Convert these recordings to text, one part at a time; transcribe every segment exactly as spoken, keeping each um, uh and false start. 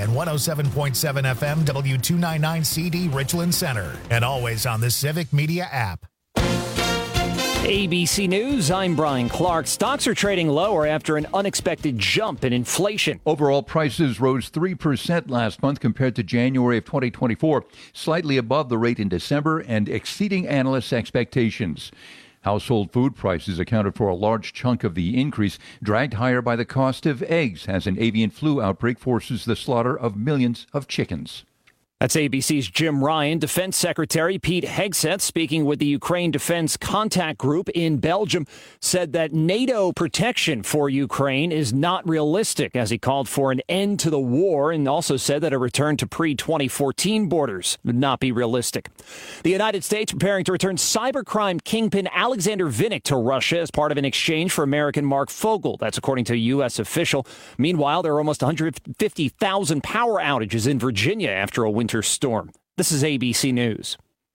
and one oh seven point seven F M W two ninety-nine C D Richland Center. And always on the Civic Media app. A B C News, I'm Brian Clark. Stocks are trading lower after an unexpected jump in inflation. Overall prices rose three percent last month compared to January of twenty twenty-four, slightly above the rate in December and exceeding analysts' expectations. Household food prices accounted for a large chunk of the increase, dragged higher by the cost of eggs as an avian flu outbreak forces the slaughter of millions of chickens. That's A B C's Jim Ryan. Defense Secretary Pete Hegseth, speaking with the Ukraine Defense Contact Group in Belgium, said that NATO protection for Ukraine is not realistic, as he called for an end to the war, and also said that a return to pre twenty fourteen borders would not be realistic. The United States preparing to return cybercrime kingpin Alexander Vinnik to Russia as part of an exchange for American Mark Fogel. That's according to a U S official. Meanwhile, there are almost one hundred fifty thousand power outages in Virginia after a winter storm. This is A B C News.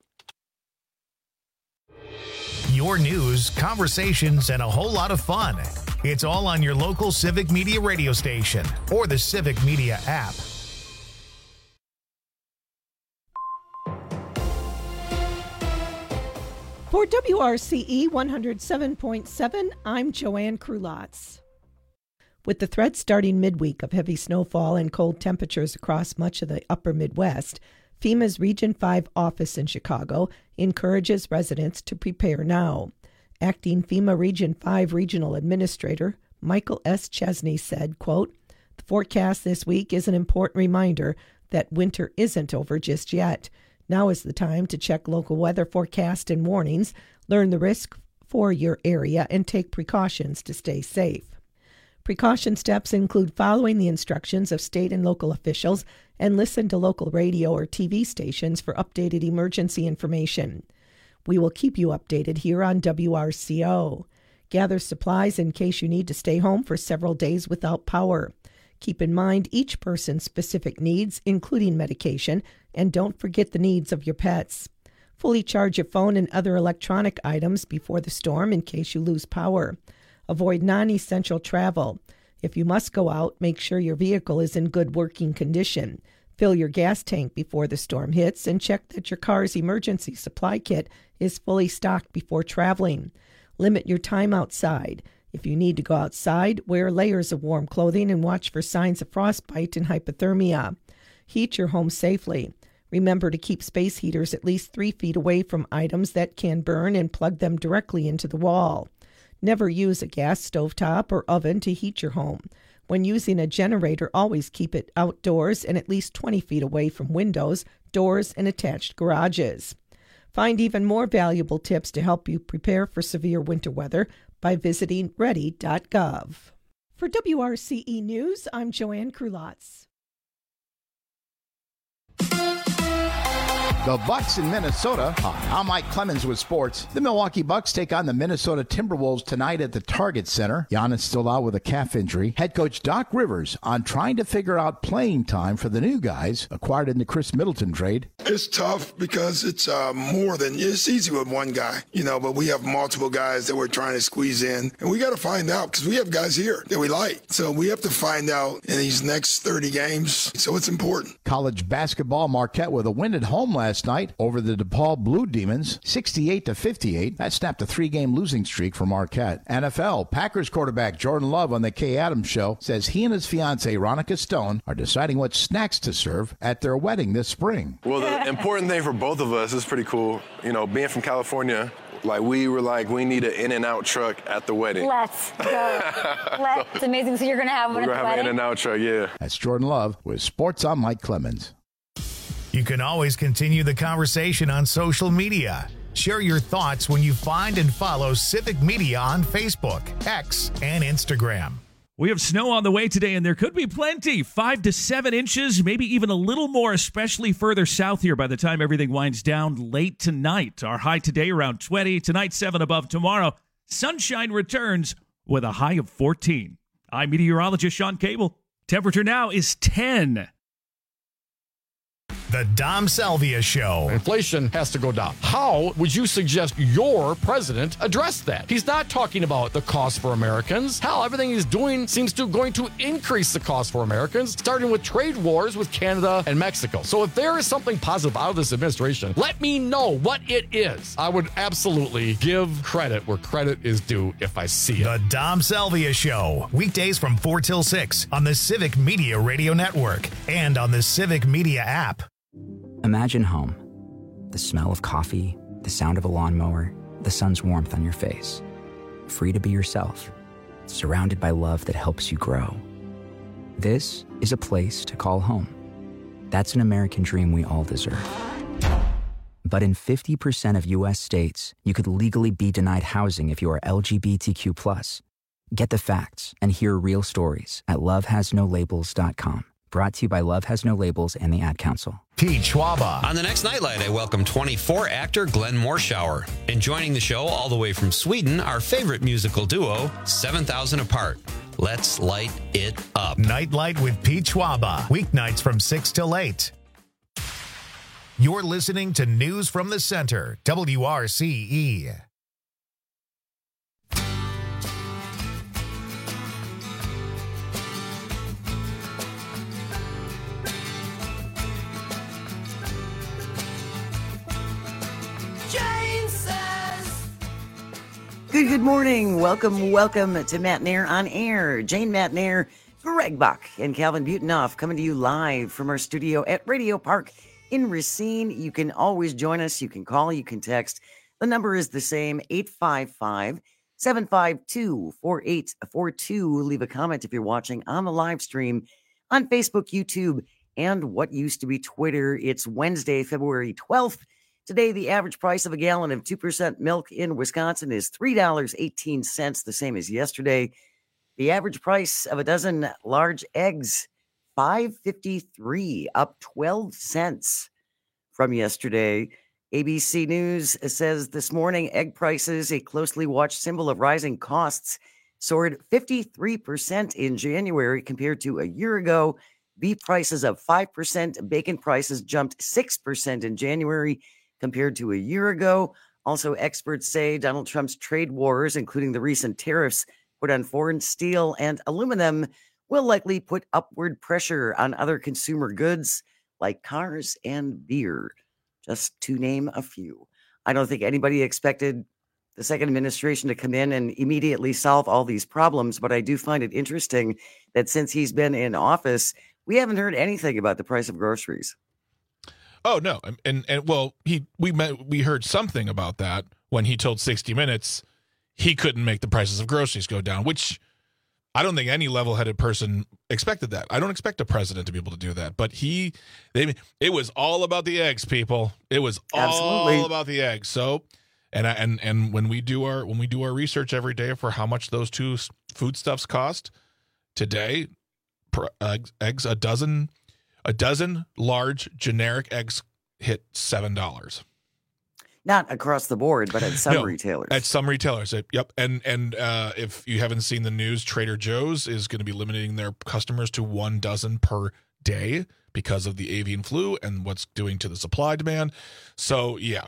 Your news, conversations, and a whole lot of fun. It's all on your local Civic Media radio station or the Civic Media app. For W R C E one oh seven point seven, I'm Joanne Krulotz. With the threat starting midweek of heavy snowfall and cold temperatures across much of the upper Midwest, FEMA's Region five office in Chicago encourages residents to prepare now. Acting FEMA Region five Regional Administrator Michael S. Chesney said, quote, "The forecast this week is an important reminder that winter isn't over just yet. Now is the time to check local weather forecast and warnings, learn the risk for your area, and take precautions to stay safe." Precaution steps include following the instructions of state and local officials and listen to local radio or T V stations for updated emergency information. We will keep you updated here on W R C O. Gather supplies in case you need to stay home for several days without power. Keep in mind each person's specific needs, including medication, and don't forget the needs of your pets. Fully charge your phone and other electronic items before the storm in case you lose power. Avoid non-essential travel. If you must go out, make sure your vehicle is in good working condition. Fill your gas tank before the storm hits and check that your car's emergency supply kit is fully stocked before traveling. Limit your time outside. If you need to go outside, wear layers of warm clothing and watch for signs of frostbite and hypothermia. Heat your home safely. Remember to keep space heaters at least three feet away from items that can burn and plug them directly into the wall. Never use a gas stovetop or oven to heat your home. When using a generator, always keep it outdoors and at least twenty feet away from windows, doors, and attached garages. Find even more valuable tips to help you prepare for severe winter weather by visiting ready dot gov. For W R C E News, I'm Joanne Krulotz. The Bucks in Minnesota. Hi, I'm Mike Clemens with sports. The Milwaukee Bucks take on the Minnesota Timberwolves tonight at the Target Center. Giannis still out with a calf injury. Head coach Doc Rivers on trying to figure out playing time for the new guys acquired in the Chris Middleton trade. It's tough because it's uh, more than, it's easy with one guy, you know, but we have multiple guys that we're trying to squeeze in. And we got to find out because we have guys here that we like. So we have to find out in these next thirty games. So it's important. College basketball, Marquette with a win at home last night over the DePaul Blue Demons, sixty-eight to fifty-eight. That snapped a three-game losing streak for Marquette. N F L, Packers quarterback Jordan Love on the Kay Adams Show says he and his fiancée, Ronica Stone, are deciding what snacks to serve at their wedding this spring. Well, the important thing for both of us is pretty cool. You know, being from California, like we were like, we need an In-N-Out truck at the wedding. Let's go. Let's, it's amazing. So you're going to have one We're at the going to have wedding? an In-N-Out truck, yeah. That's Jordan Love with Sports. I'm Mike Clemens. You can always continue the conversation on social media. Share your thoughts when you find and follow Civic Media on Facebook, X, and Instagram. We have snow on the way today, and there could be plenty. Five to seven inches, maybe even a little more, especially further south here by the time everything winds down late tonight. Our high today around twenty. Tonight, seven above. Tomorrow, sunshine returns with a high of fourteen. I'm meteorologist Sean Cable. Temperature now is ten. The Dom Salvia Show. Inflation has to go down. How would you suggest your president address that? He's not talking about the cost for Americans. Hell, everything he's doing seems to going to increase the cost for Americans, starting with trade wars with Canada and Mexico. So if there is something positive out of this administration, let me know what it is. I would absolutely give credit where credit is due if I see it. The Dom Salvia Show. Weekdays from four till six on the Civic Media Radio Network and on the Civic Media app. Imagine home. The smell of coffee, the sound of a lawnmower, the sun's warmth on your face. Free to be yourself. Surrounded by love that helps you grow. This is a place to call home. That's an American dream we all deserve. But in fifty percent of U S states, you could legally be denied housing if you are L G B T Q plus. Get the facts and hear real stories at love has no labels dot com. Brought to you by Love Has No Labels and the Ad Council. Pete Schwaba. On the next Nightlight, I welcome twenty-four actor Glenn Morshower. And joining the show all the way from Sweden, our favorite musical duo, seven thousand Apart. Let's light it up. Nightlight with Pete Schwaba. Weeknights from six till eight. You're listening to News from the Center, W R C E. Good, good morning. Welcome, welcome to Matt Nair on Air. Jane Matt Nair, Greg Buck, and Calvin Butonoff coming to you live from our studio at Radio Park in Racine. You can always join us. You can call, you can text. The number is the same, eight five five, seven five two, four eight four two. Leave a comment if you're watching on the live stream on Facebook, YouTube, and what used to be Twitter. It's Wednesday, February twelfth. Today, the average price of a gallon of two percent milk in Wisconsin is three dollars and eighteen cents, the same as yesterday. The average price of a dozen large eggs, five dollars and fifty-three cents, up twelve cents from yesterday. A B C News says this morning, egg prices, a closely watched symbol of rising costs, soared fifty-three percent in January compared to a year ago. Beef prices up five percent. Bacon prices jumped six percent in January compared to a year ago. Also, experts say Donald Trump's trade wars, including the recent tariffs put on foreign steel and aluminum, will likely put upward pressure on other consumer goods like cars and beer, just to name a few. I don't think anybody expected the second administration to come in and immediately solve all these problems, but I do find it interesting that since he's been in office, we haven't heard anything about the price of groceries. Oh no, and and well, he we met, we heard something about that when he told sixty minutes he couldn't make the prices of groceries go down, which I don't think any level-headed person expected that. I don't expect a president to be able to do that, but he they it was all about the eggs, people. It was Absolutely. all about the eggs. So, and I, and and when we do our when we do our research every day for how much those two foodstuffs cost today, per, uh, eggs a dozen. A dozen large generic eggs hit seven dollars. Not across the board, but at some no, retailers. At some retailers, yep. And and uh, if you haven't seen the news, Trader Joe's is going to be limiting their customers to one dozen per day because of the avian flu and what's doing to the supply demand. So yeah,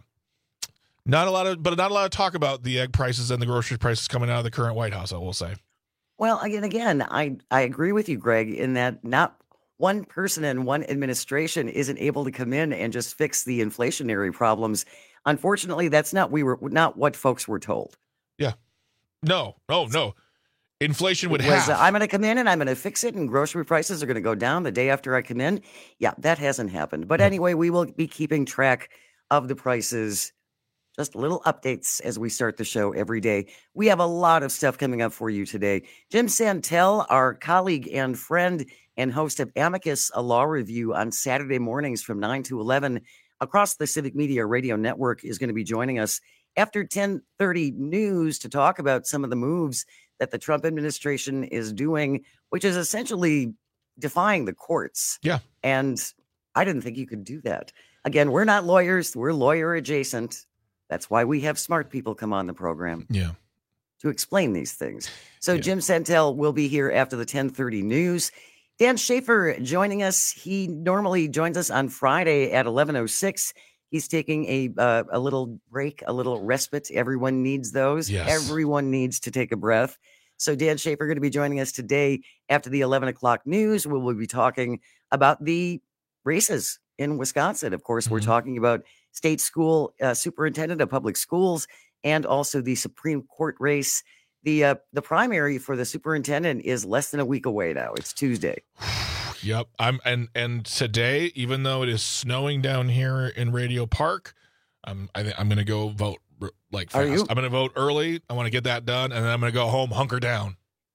not a lot of, but not a lot of talk about the egg prices and the grocery prices coming out of the current White House, I will say. Well, again, again, I I agree with you, Greg, in that not one person and one administration isn't able to come in and just fix the inflationary problems. Unfortunately, that's not we were not what folks were told. Yeah. No, no, no. Inflation would It was, have. uh, I'm going to come in and I'm going to fix it, and grocery prices are going to go down the day after I come in. Yeah, that hasn't happened. But anyway, we will be keeping track of the prices. Just little updates as we start the show every day. We have a lot of stuff coming up for you today. Jim Santel, our colleague and friend and host of Amicus, a law review on Saturday mornings from nine to eleven across the Civic Media Radio Network, is going to be joining us after ten thirty news to talk about some of the moves that the Trump administration is doing, which is essentially defying the courts. Yeah. And I didn't think you could do that. Again, we're not lawyers. We're lawyer adjacent. That's why we have smart people come on the program. Yeah. To explain these things. So Yeah. Jim Santel will be here after the ten thirty news. Dan Schaefer joining us. He normally joins us on Friday at eleven oh six. He's taking a uh, a little break, a little respite. Everyone needs those. Yes. Everyone needs to take a breath. So Dan Schaefer going to be joining us today after the eleven o'clock news. We will be talking about the races in Wisconsin. Of course, mm-hmm. we're talking about state school uh, superintendent of public schools and also the Supreme Court race. The uh, the primary for the superintendent is less than a week away now. It's Tuesday. Yep. I'm and and today, even though it is snowing down here in Radio Park, I'm I, I'm going to go vote like fast. Are you? I'm going to vote early. I want to get that done, and then I'm going to go home, hunker down.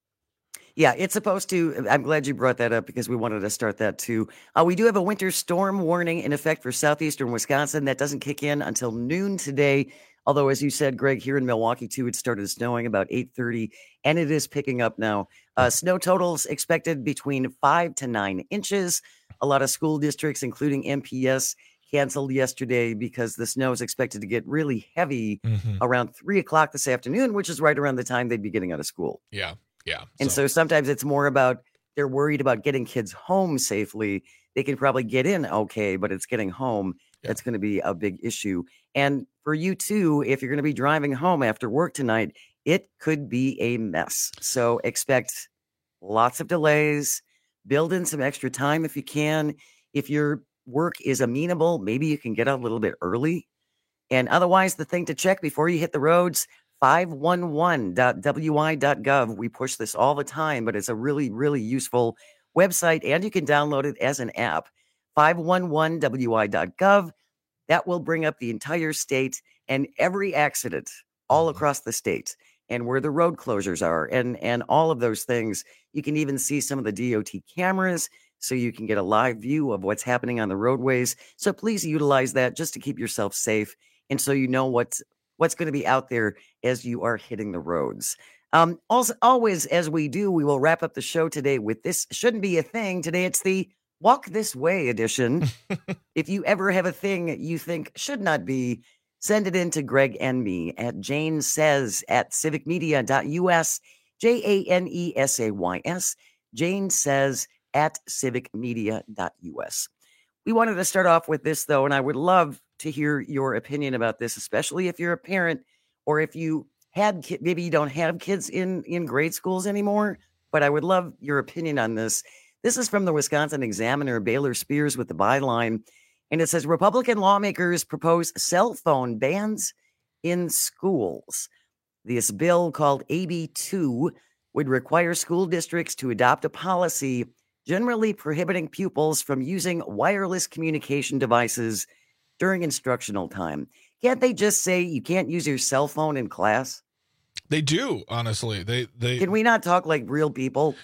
Yeah, it's supposed to. I'm glad you brought that up because we wanted to start that too. Uh, we do have a winter storm warning in effect for southeastern Wisconsin. That doesn't kick in until noon today. Although, as you said, Greg, here in Milwaukee, too, it started snowing about eight thirty, and it is picking up now. Uh, snow totals expected between five to nine inches. A lot of school districts, including M P S, canceled yesterday because the snow is expected to get really heavy mm-hmm. around three o'clock this afternoon, which is right around the time they'd be getting out of school. Yeah, yeah. And so, so sometimes it's more about they're worried about getting kids home safely. They can probably get in okay, but it's getting home. Yeah. That's going to be a big issue. And for you too, if you're going to be driving home after work tonight, it could be a mess. So expect lots of delays, build in some extra time if you can. If your work is amenable, maybe you can get out a little bit early. And otherwise, the thing to check before you hit the roads, five one one dot w i dot gov. We push this all the time, but it's a really, really useful website, and you can download it as an app. five one one w i dot gov. That will bring up the entire state and every accident all across the state and where the road closures are and, and all of those things. You can even see some of the D O T cameras so you can get a live view of what's happening on the roadways. So please utilize that just to keep yourself safe and so you know what's, what's going to be out there as you are hitting the roads. Um, also, always, as we do, we will wrap up the show today with this shouldn't be a thing. Today it's the Walk This Way edition. If you ever have a thing you think should not be, send it in to Greg and me at Jane Says at civic media dot u s, J A N E S A Y S, Jane Says at civic media dot u s. We wanted to start off with this, though, and I would love to hear your opinion about this, especially if you're a parent or if you had ki- maybe you don't have kids in, in grade schools anymore, but I would love your opinion on this. This is from the Wisconsin Examiner, Baylor Spears with the byline, and it says Republican lawmakers propose cell phone bans in schools. This bill called A B two would require school districts to adopt a policy generally prohibiting pupils from using wireless communication devices during instructional time. Can't they just say you can't use your cell phone in class? They do, honestly. They they Can we not talk like real people?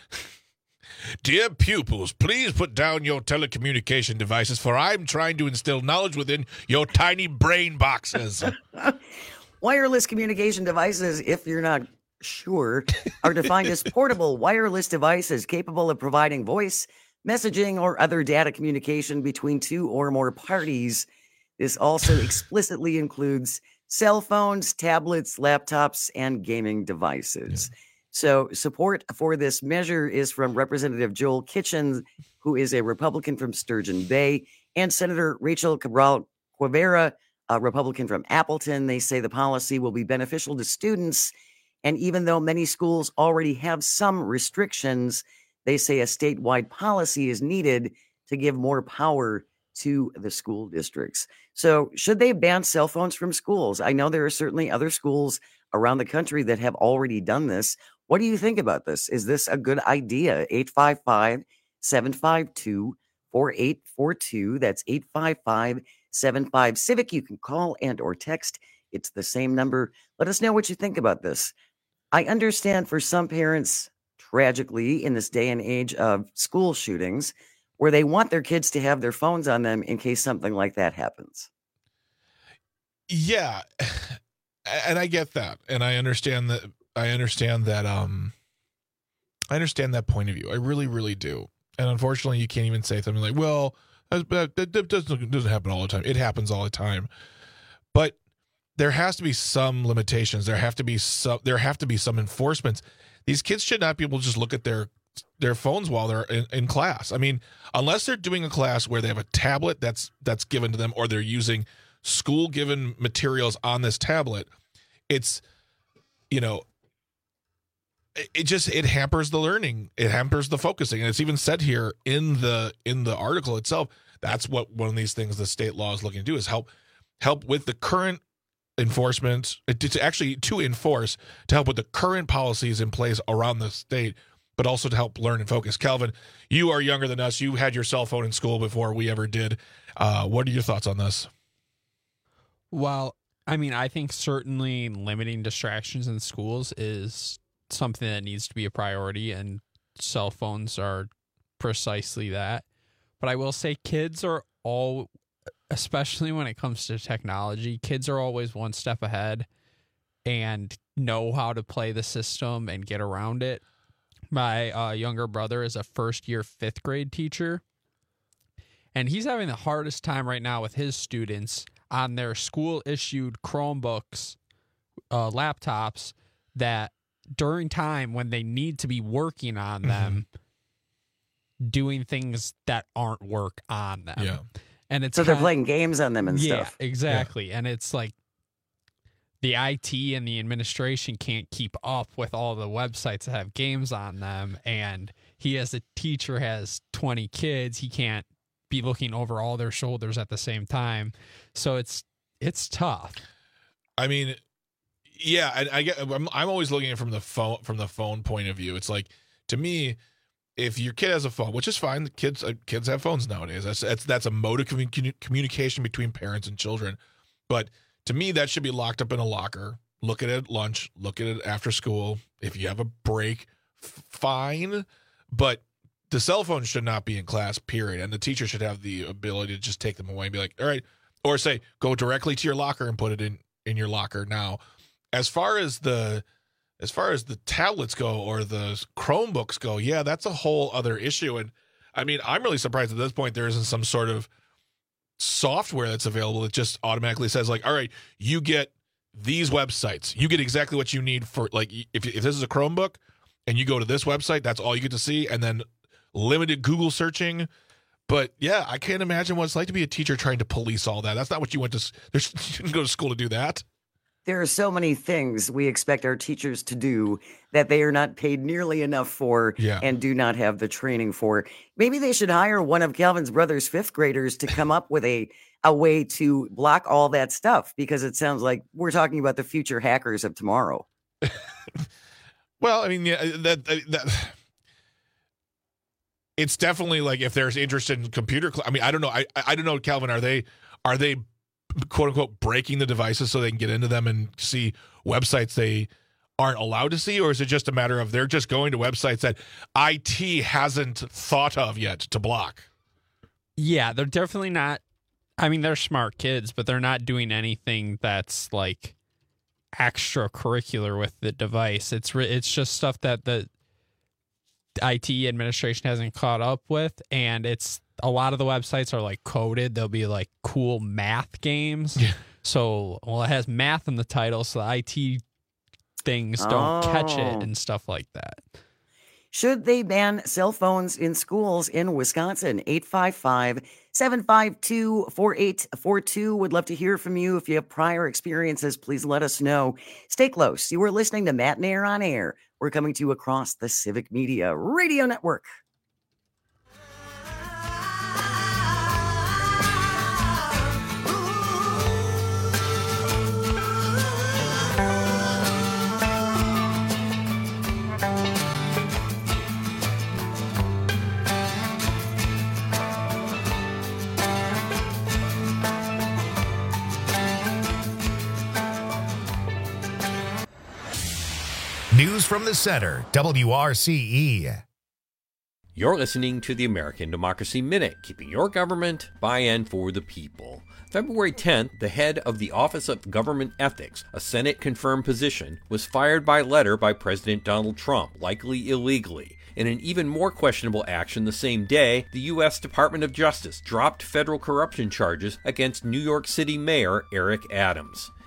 Dear pupils, please put down your telecommunication devices, for I'm trying to instill knowledge within your tiny brain boxes. Wireless communication devices, if you're not sure, are defined as portable wireless devices capable of providing voice, messaging, or other data communication between two or more parties. This also explicitly includes cell phones, tablets, laptops, and gaming devices. Yeah. So support for this measure is from Representative Joel Kitchen, who is a Republican from Sturgeon Bay, and Senator Rachel Cabral Cuevera, a Republican from Appleton. They say the policy will be beneficial to students. And even though many schools already have some restrictions, they say a statewide policy is needed to give more power to the school districts. So should they ban cell phones from schools? I know there are certainly other schools around the country that have already done this. What do you think about this? Is this a good idea? eight five five, seven five two, four eight four two. That's eight five five, seven five Civic. You can call and or text. It's the same number. Let us know what you think about this. I understand for some parents, tragically, in this day and age of school shootings, where they want their kids to have their phones on them in case something like that happens. Yeah, and I get that, and I understand that. I understand that. Um, I understand that point of view. I really, really do. And unfortunately, you can't even say something like, "Well, that, that, that doesn't doesn't happen all the time." It happens all the time, but there has to be some limitations. There have to be some. There have to be some enforcements. These kids should not be able to just look at their their phones while they're in, in class. I mean, unless they're doing a class where they have a tablet that's that's given to them, or they're using school-given materials on this tablet, it's, you know, it, it just it hampers the learning. It hampers the focusing, and it's even said here in the in the article itself. That's what one of these things the state law is looking to do, is help help with the current enforcement, to actually to enforce, to help with the current policies in place around the state, but also to help learn and focus. Calvin, you are younger than us. You had your cell phone in school before we ever did. Uh, what are your thoughts on this? Well, I mean, I think certainly limiting distractions in schools is something that needs to be a priority, and cell phones are precisely that. But I will say kids are all, especially when it comes to technology, kids are always one step ahead and know how to play the system and get around it. My uh, younger brother is a first-year fifth grade teacher, and he's having the hardest time right now with his students on their school-issued Chromebooks, uh, laptops, that during time when they need to be working on them, doing things that aren't work on them. Yeah. And it's so they're kinda, playing games on them and yeah, stuff. Exactly. Yeah. And it's like the I T and the administration can't keep up with all the websites that have games on them. And he, as a teacher, has twenty kids. He can't be looking over all their shoulders at the same time. So it's it's tough. I mean, yeah, I, I get. I'm, I'm always looking at it from the phone from the phone point of view. It's like, to me, if your kid has a phone, which is fine, the kids uh, kids have phones nowadays. That's that's that's a mode of commun- communication between parents and children. But to me, that should be locked up in a locker. Look at it at lunch. Look at it after school. If you have a break, f- fine. But the cell phone should not be in class, period. And the teacher should have the ability to just take them away and be like, all right, or say, go directly to your locker and put it in, in your locker now. As far as the As far as the tablets go or the Chromebooks go, yeah, that's a whole other issue. And I mean, I'm really surprised at this point there isn't some sort of software that's available that just automatically says, like, all right, you get these websites. You get exactly what you need for, like, if, if this is a Chromebook and you go to this website, that's all you get to see. And then limited Google searching. But yeah, I can't imagine what it's like to be a teacher trying to police all that. That's not what you went to, you didn't go to school to do that. There are so many things we expect our teachers to do that they are not paid nearly enough for yeah. and do not have the training for. Maybe they should hire one of Calvin's brother's fifth graders to come up with a, a way to block all that stuff, because it sounds like we're talking about the future hackers of tomorrow. Well, I mean, yeah, that, that it's definitely like, if there's interest in computer, cl- I mean, I don't know. I I don't know, Calvin, are they are they quote unquote breaking the devices so they can get into them and see websites they aren't allowed to see? Or is it just a matter of they're just going to websites that I T hasn't thought of yet to block? Yeah, they're definitely not. I mean, they're smart kids, but they're not doing anything that's like extracurricular with the device. It's re- it's just stuff that the I T administration hasn't caught up with, and it's a lot of the websites are like coded. They'll be like cool math games. Yeah. So, well, it has math in the title, so the I T things don't Oh. catch it and stuff like that. Should they ban cell phones in schools in Wisconsin? eight five five, seven five two, four eight four two. Would love to hear from you. If you have prior experiences, please let us know. Stay close. You are listening to Matt Nair on Air. We're coming to you across the Civic Media Radio Network. News from the center, W R C E. You're listening to the American Democracy Minute, keeping your government by and for the people. February tenth, the head of the Office of Government Ethics, a Senate-confirmed position, was fired by letter by President Donald Trump, likely illegally. In an even more questionable action the same day, the U S Department of Justice dropped federal corruption charges against New York City Mayor Eric Adams.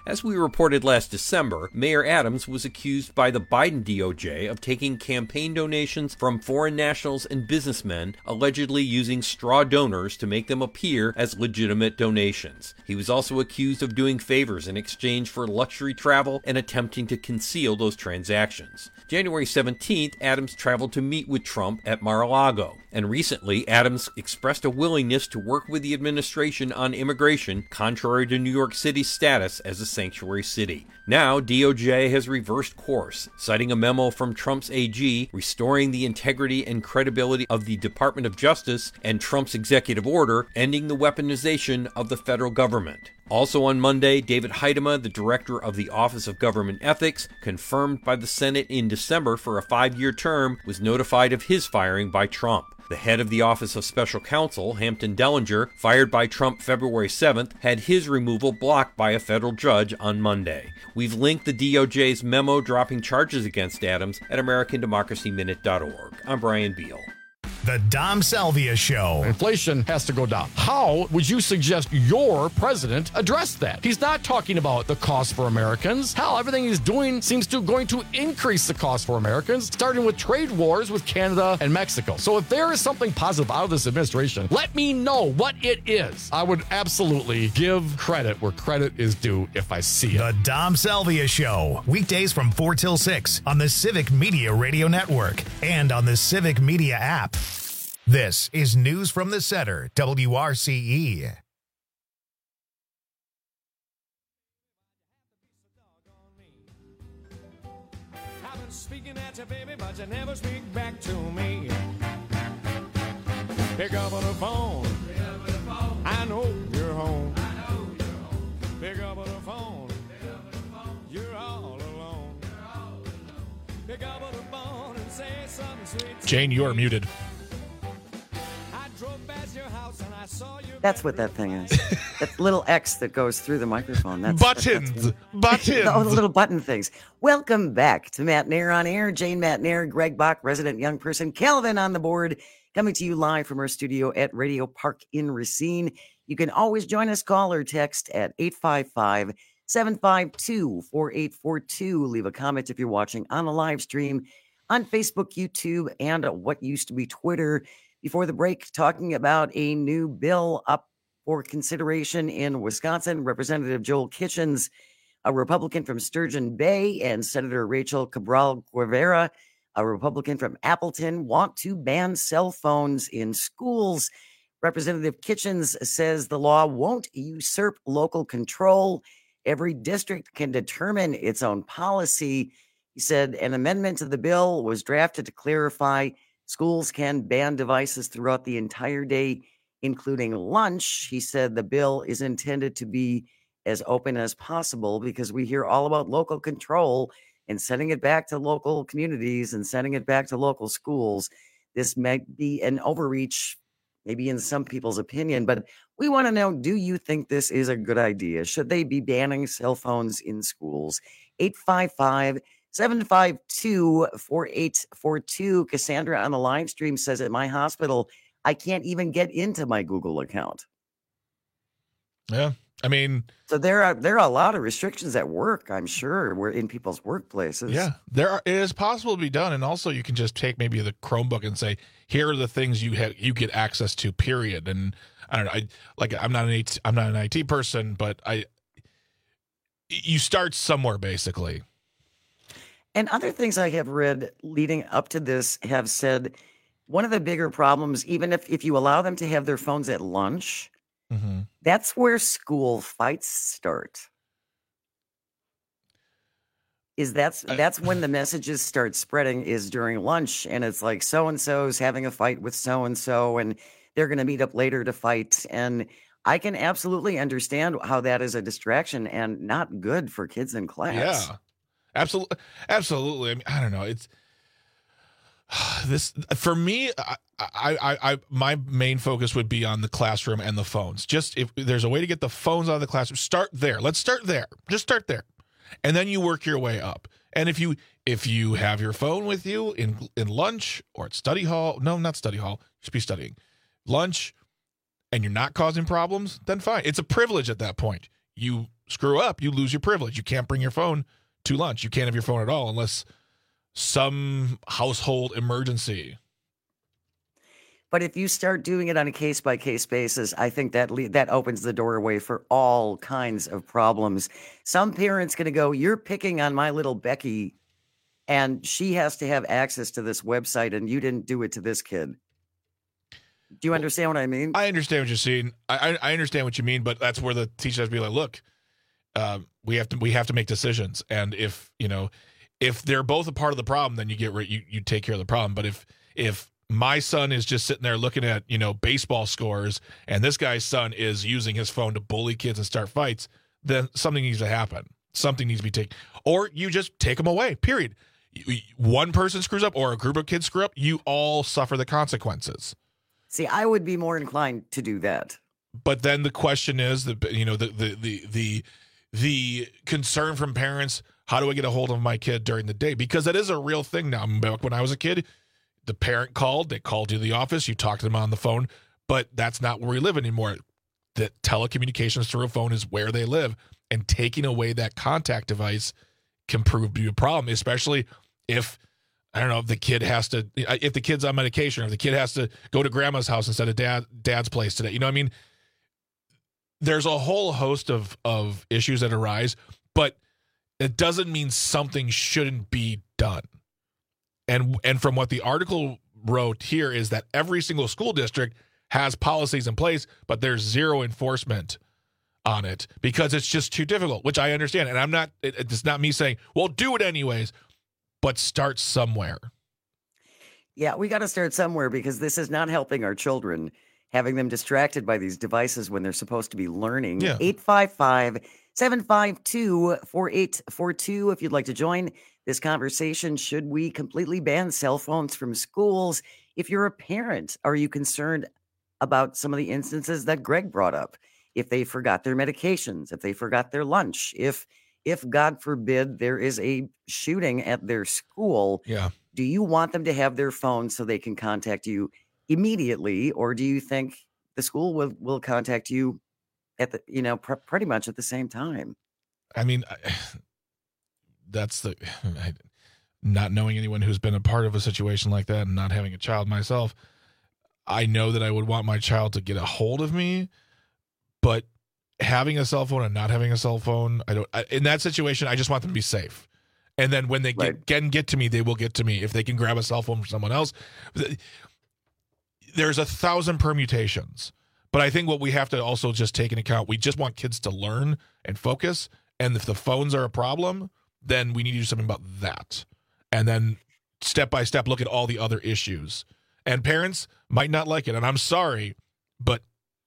As we reported last December, Mayor Adams was accused by the Biden D O J of taking campaign donations from foreign nationals and businessmen, allegedly using straw donors to make them appear as legitimate donations. He was also accused of doing favors in exchange for luxury travel and attempting to conceal those transactions. January seventeenth, Adams traveled to meet with Trump at Mar-a-Lago. And recently, Adams expressed a willingness to work with the administration on immigration, contrary to New York City's status as a sanctuary city. Now, D O J has reversed course, citing a memo from Trump's A G restoring the integrity and credibility of the Department of Justice and Trump's executive order ending the weaponization of the federal government. Also on Monday, David Heidema, the director of the Office of Government Ethics, confirmed by the Senate in December for a five-year term, was notified of his firing by Trump. The head of the Office of Special Counsel, Hampton Dellinger, fired by Trump February seventh, had his removal blocked by a federal judge on Monday. We've linked the D O J's memo dropping charges against Adams at American Democracy Minute dot org. I'm Brian Beal. The Dom Salvia Show. Inflation has to go down. How would you suggest your president address that? He's not talking about the cost for Americans. Hell, everything he's doing seems to going to increase the cost for Americans, starting with trade wars with Canada and Mexico. So if there is something positive out of this administration, let me know what it is. I would absolutely give credit where credit is due if I see it. The Dom Salvia Show. Weekdays from four till six on the Civic Media Radio Network and on the Civic Media app. This is News from the Center, W R C E. I've been speaking at you, baby, but you never speak back to me. Pick up on the phone. Pick up on the phone. I know you're home. I know you're home. Pick up on the phone. Pick up on the phone. You're all alone. You're all alone. Pick up on the phone and say something sweet. Jane, you are muted. That's what that thing is. That little X that goes through the microphone. That's, buttons. That's buttons. Oh, the little button things. Welcome back to Matt Nair on Air. Jane Matt Nair, Greg Bach, resident young person, Calvin on the board, coming to you live from our studio at Radio Park in Racine. You can always join us, call or text at eight five five, seven five two, four eight four two. Leave a comment if you're watching on a live stream on Facebook, YouTube, and what used to be Twitter. Before the break, talking about a new bill up for consideration in Wisconsin. Representative Joel Kitchens, a Republican from Sturgeon Bay, and Senator Rachel Cabral Guevara, a Republican from Appleton, want to ban cell phones in schools. Representative Kitchens says the law won't usurp local control. Every district can determine its own policy. He said an amendment to the bill was drafted to clarify schools can ban devices throughout the entire day, including lunch. He said the bill is intended to be as open as possible because we hear all about local control and sending it back to local communities and sending it back to local schools. This might be an overreach, maybe in some people's opinion, but we want to know, do you think this is a good idea? Should they be banning cell phones in schools? eight five five, seven five two, four eight four two. Cassandra on the live stream says at my hospital, I can't even get into my Google account. Yeah. I mean, so there are there are a lot of restrictions at work, I'm sure, we're in people's workplaces. Yeah, there are, it is possible to be done. And also you can just take maybe the Chromebook and say, here are the things you have, you get access to, period. And I don't know, I like, I'm not an, I'm not an I T person, but I, you start somewhere basically. And other things I have read leading up to this have said one of the bigger problems, even if, if you allow them to have their phones at lunch, mm-hmm. that's where school fights start. Is that's that's when the messages start spreading is during lunch, and it's like so-and-so's having a fight with so-and-so, and they're going to meet up later to fight. And I can absolutely understand how that is a distraction and not good for kids in class. Yeah. Absolutely, absolutely. I mean, I don't know. It's this for me. I, I, I, my main focus would be on the classroom and the phones. Just if there's a way to get the phones out of the classroom, start there. Let's start there. Just start there, and then you work your way up. And if you if you have your phone with you in in lunch or at study hall, no, not study hall, you should be studying lunch, and you're not causing problems, then fine. It's a privilege at that point. You screw up, you lose your privilege. You can't bring your phone to lunch. You can't have your phone at all unless some household emergency. But if you start doing it on a case-by-case basis, I think that le- that opens the doorway for all kinds of problems. Some parents going to go, you're picking on my little Becky, and she has to have access to this website, and you didn't do it to this kid. Do you understand what I mean? I understand what you're saying. I, I, I understand what you mean, but that's where the teacher has to be like, look, uh, we have to we have to make decisions, and if you know if they're both a part of the problem, then you get rid, you you take care of the problem. But if if my son is just sitting there looking at, you know, baseball scores, and this guy's son is using his phone to bully kids and start fights, then something needs to happen. Something needs to be taken. Or you just take them away, period. One person screws up or a group of kids screw up, you all suffer the consequences. See, I would be more inclined to do that. But then the question is, the you know, the the the the, the concern from parents, how do I get a hold of my kid during the day? Because that is a real thing now. Back when I was a kid, the parent called, they called to the office, you talked to them on the phone, but that's not where we live anymore. The telecommunications through a phone is where they live, and taking away that contact device can prove to be a problem, especially if, I don't know, if the kid has to, if the kid's on medication, or if the kid has to go to grandma's house instead of dad, dad's place today. You know what I mean? There's a whole host of, of issues that arise, but it doesn't mean something shouldn't be done. And and from what the article wrote here is that every single school district has policies in place, but there's zero enforcement on it because it's just too difficult, which I understand. And I'm not, it, it's not me saying, well, do it anyways, but start somewhere. Yeah, we got to start somewhere because this is not helping our children, having them distracted by these devices when they're supposed to be learning. Yeah. eight five five, seven five two, four eight four two if you'd like to join this conversation. Should we completely ban cell phones from schools? If you're a parent, are you concerned about some of the instances that Greg brought up? If they forgot their medications, if they forgot their lunch, if, if God forbid, there is a shooting at their school, yeah. do you want them to have their phone so they can contact you immediately? Or do you think the school will, will contact you at the, you know, pr- pretty much at the same time? I mean, I, that's the, I, not knowing anyone who's been a part of a situation like that and not having a child myself, I know that I would want my child to get a hold of me, but having a cell phone and not having a cell phone, I don't, I, in that situation, I just want them to be safe. And then when they get, Right. can get to me, they will get to me. If they can grab a cell phone from someone else, there's a thousand permutations. But I think what we have to also just take into account, we just want kids to learn and focus. And if the phones are a problem, then we need to do something about that. And then step by step, look at all the other issues. And parents might not like it. And I'm sorry, but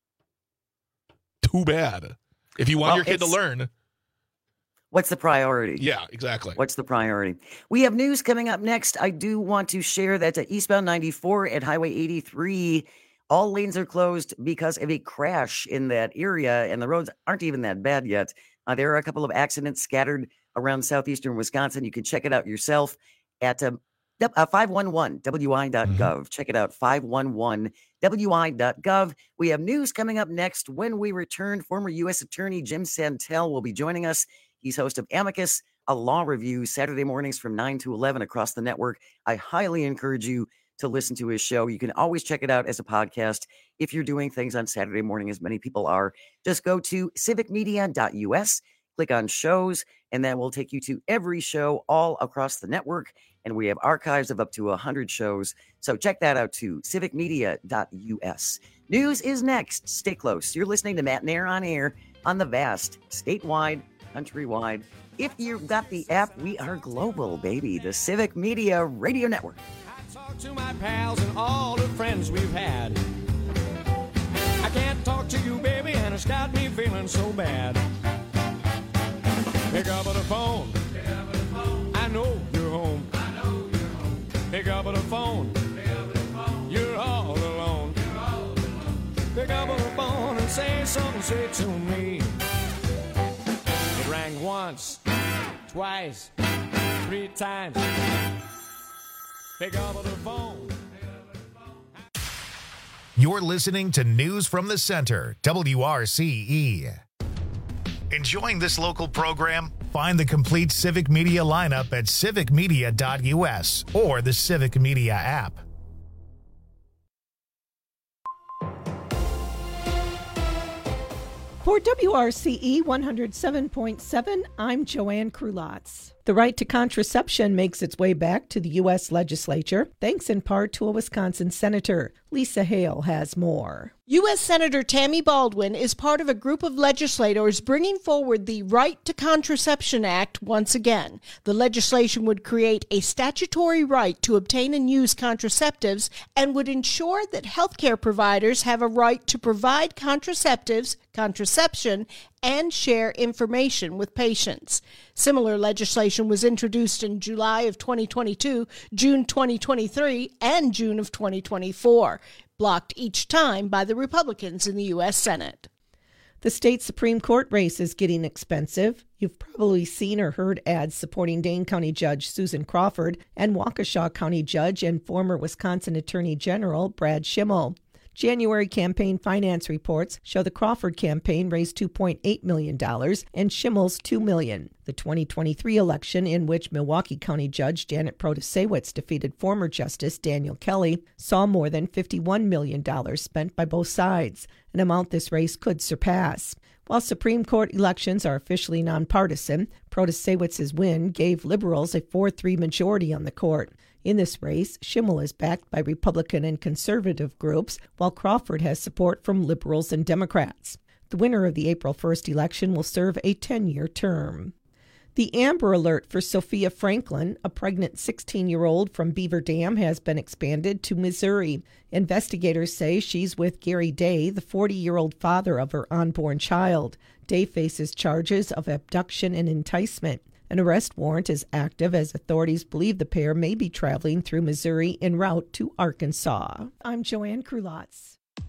too bad. If you want Well, your kid to it's- learn. What's the priority? Yeah, exactly. What's the priority? We have news coming up next. I do want to share that uh, eastbound ninety-four at Highway eighty-three, all lanes are closed because of a crash in that area, and the roads aren't even that bad yet. Uh, there are a couple of accidents scattered around southeastern Wisconsin. You can check it out yourself at um, uh, five one one W I dot gov. Mm-hmm. Check it out, five one one W I dot gov. We have news coming up next. When we return, former U S Attorney Jim Santel will be joining us. He's host of Amicus, a law review, Saturday mornings from nine to eleven across the network. I highly encourage you to listen to his show. You can always check it out as a podcast if you're doing things on Saturday morning, as many people are. Just go to civic media dot U S, click on shows, and that will take you to every show all across the network. And we have archives of up to one hundred shows. So check that out too, civic media dot U S. News is next. Stay close. You're listening to Matt Nair on Air on the vast, statewide, countrywide. If you've got the app, we are global, baby. The Civic Media Radio Network. I talk to my pals and all the friends we've had. I can't talk to you, baby, and it's got me feeling so bad. Pick up the phone. Pick up the phone. I know you're home. I know you're home. Pick up the phone. Pick up the phone. You're all alone. You're all alone. Pick up the phone and say something sweet to me. It rang once, twice, three times. Pick up the phone. You're listening to News from the Center, W R C E. Enjoying this local program? Find the complete Civic Media lineup at civic media dot u s or the Civic Media app. For W R C E one oh seven point seven, I'm Joanne Krulotz. The right to contraception makes its way back to the U S legislature, thanks in part to a Wisconsin senator. Lisa Hale has more. U S Senator Tammy Baldwin is part of a group of legislators bringing forward the Right to Contraception Act once again. The legislation would create a statutory right to obtain and use contraceptives and would ensure that healthcare providers have a right to provide contraceptives, contraception, and share information with patients. Similar legislation was introduced in July of twenty twenty-two, June twenty twenty-three, and June of twenty twenty-four, blocked each time by the Republicans in the U S Senate. The state Supreme Court race is getting expensive. You've probably seen or heard ads supporting Dane County Judge Susan Crawford and Waukesha County Judge and former Wisconsin Attorney General Brad Schimmel. January campaign finance reports show the Crawford campaign raised two point eight million dollars and Schimmel's two million dollars. The twenty twenty-three election, in which Milwaukee County Judge Janet Protasewicz defeated former Justice Daniel Kelly, saw more than fifty-one million dollars spent by both sides, an amount this race could surpass. While Supreme Court elections are officially nonpartisan, Protasewicz's win gave liberals a four three majority on the court. In this race, Schimmel is backed by Republican and conservative groups, while Crawford has support from liberals and Democrats. The winner of the April first election will serve a ten-year term. The Amber Alert for Sophia Franklin, a pregnant sixteen-year-old from Beaver Dam, has been expanded to Missouri. Investigators say she's with Gary Day, the forty-year-old father of her unborn child. Day faces charges of abduction and enticement. An arrest warrant is active as authorities believe the pair may be traveling through Missouri en route to Arkansas. I'm Joanne Krulotz.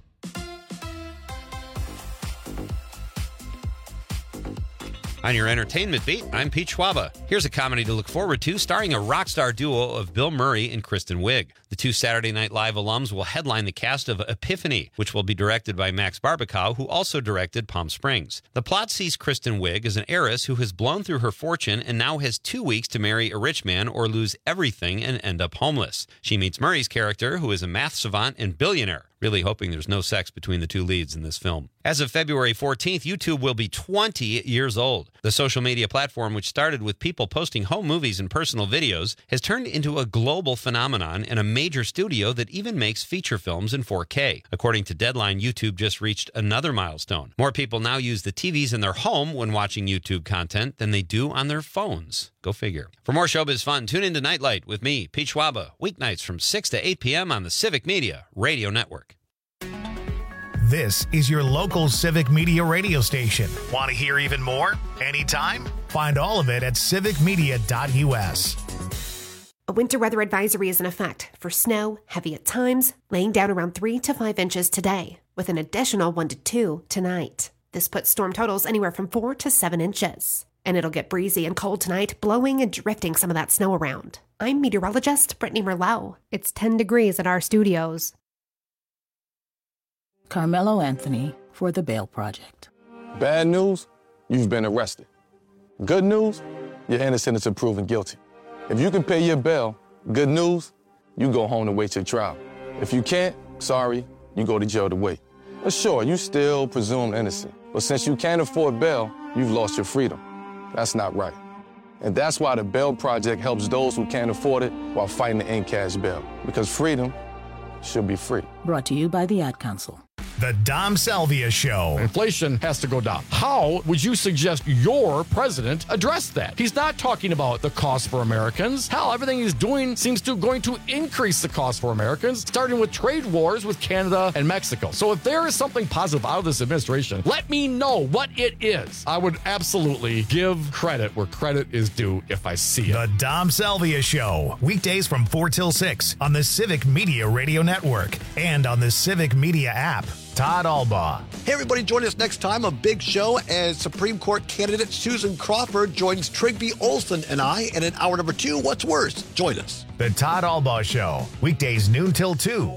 On your entertainment beat, I'm Pete Schwaba. Here's a comedy to look forward to starring a rock star duo of Bill Murray and Kristen Wiig. The two Saturday Night Live alums will headline the cast of Epiphany, which will be directed by Max Barbakow, who also directed Palm Springs. The plot sees Kristen Wiig as an heiress who has blown through her fortune and now has two weeks to marry a rich man or lose everything and end up homeless. She meets Murray's character, who is a math savant and billionaire. Really hoping there's no sex between the two leads in this film. As of February fourteenth, YouTube will be twenty years old. The social media platform, which started with people posting home movies and personal videos, has turned into a global phenomenon and a major studio that even makes feature films in four K. According to Deadline, YouTube just reached another milestone. More people now use the T Vs in their home when watching YouTube content than they do on their phones. Go figure. For more showbiz fun, tune into Nightlight with me, Pete Schwaba, weeknights from six to eight p.m. on the Civic Media Radio Network. This is your local Civic Media radio station. Want to hear even more? Anytime? Find all of it at civic media dot u s. A winter weather advisory is in effect for snow, heavy at times, laying down around three to five inches today, with an additional one to two tonight. This puts storm totals anywhere from four to seven inches. And it'll get breezy and cold tonight, blowing and drifting some of that snow around. I'm meteorologist Brittany Merlot. It's ten degrees at our studios. Carmelo Anthony for The Bail Project. Bad news, you've been arrested. Good news, you're innocent until proven guilty. If you can pay your bail, good news, you go home to wait your trial. If you can't, sorry, you go to jail to wait. But sure, you still presumed innocent. But since you can't afford bail, you've lost your freedom. That's not right. And that's why the Bail Project helps those who can't afford it while fighting to end cash bail. Because freedom should be free. Brought to you by the Ad Council. The Dom Salvia Show. Inflation has to go down. How would you suggest your president address that? He's not talking about the cost for Americans. Hell, everything he's doing seems to going to increase the cost for Americans, starting with trade wars with Canada and Mexico. So if there is something positive out of this administration, let me know what it is. I would absolutely give credit where credit is due if I see it. The Dom Salvia Show. Weekdays from four till six on the Civic Media Radio Network and on the Civic Media app. Todd Albaugh. Hey, everybody, join us next time. A big show as Supreme Court candidate Susan Crawford joins Trigby Olson and I. And in hour number two, What's Worse? Join us. The Todd Albaugh Show. Weekdays noon till two.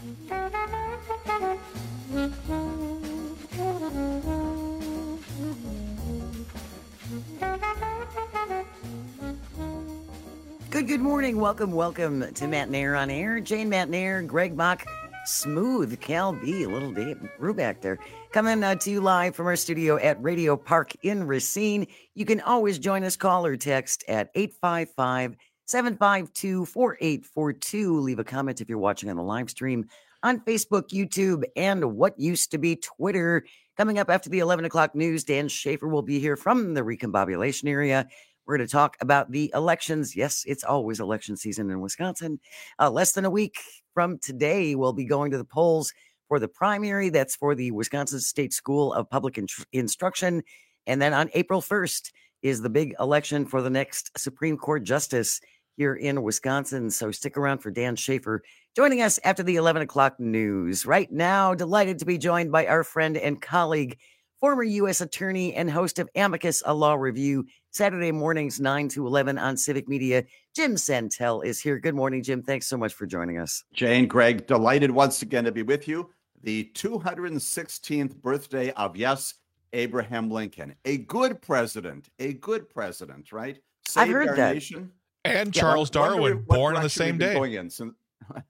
Good, good morning. Welcome, welcome to Matt Nair on Air. Jane Matt Nair, Greg Bach, Smooth, Cal B, a little Dave Brubeck there. Coming uh, to you live from our studio at Radio Park in Racine. You can always join us, call or text at eight five five, seven five two, four eight four two. Leave a comment if you're watching on the live stream on Facebook, YouTube, and what used to be Twitter. Coming up after the eleven o'clock news, Dan Schaefer will be here from the recombobulation area. We're going to talk about the elections. Yes, it's always election season in Wisconsin. Uh, less than a week from today, we'll be going to the polls for the primary. That's for the Wisconsin State School of Public In- Instruction. And then on April first is the big election for the next Supreme Court justice here in Wisconsin. So stick around for Dan Schaefer joining us after the eleven o'clock news. Right now, delighted to be joined by our friend and colleague, former U S attorney and host of Amicus, a law review, Saturday mornings, nine to eleven on Civic Media. Jim Santel is here. Good morning, Jim. Thanks so much for joining us. Jane, Greg, delighted once again to be with you. The two hundred sixteenth birthday of, yes, Abraham Lincoln. A good president. A good president, right? Saved I've heard our that. nation. And Yeah, Charles I wonder Darwin, what born on the direction same we've been day. Going in since,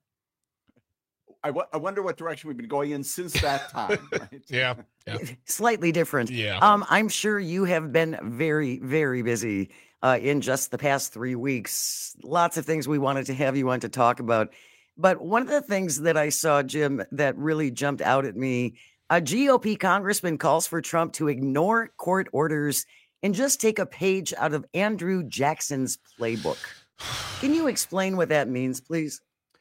I, w- I wonder what direction we've been going in since that time. Right? Yeah. yeah. Slightly different. Yeah. Um, I'm sure you have been very, very busy uh, in just the past three weeks. Lots of things we wanted to have you on to talk about. But one of the things that I saw, Jim, that really jumped out at me, a G O P congressman calls for Trump to ignore court orders and just take a page out of Andrew Jackson's playbook. Can you explain what that means, please?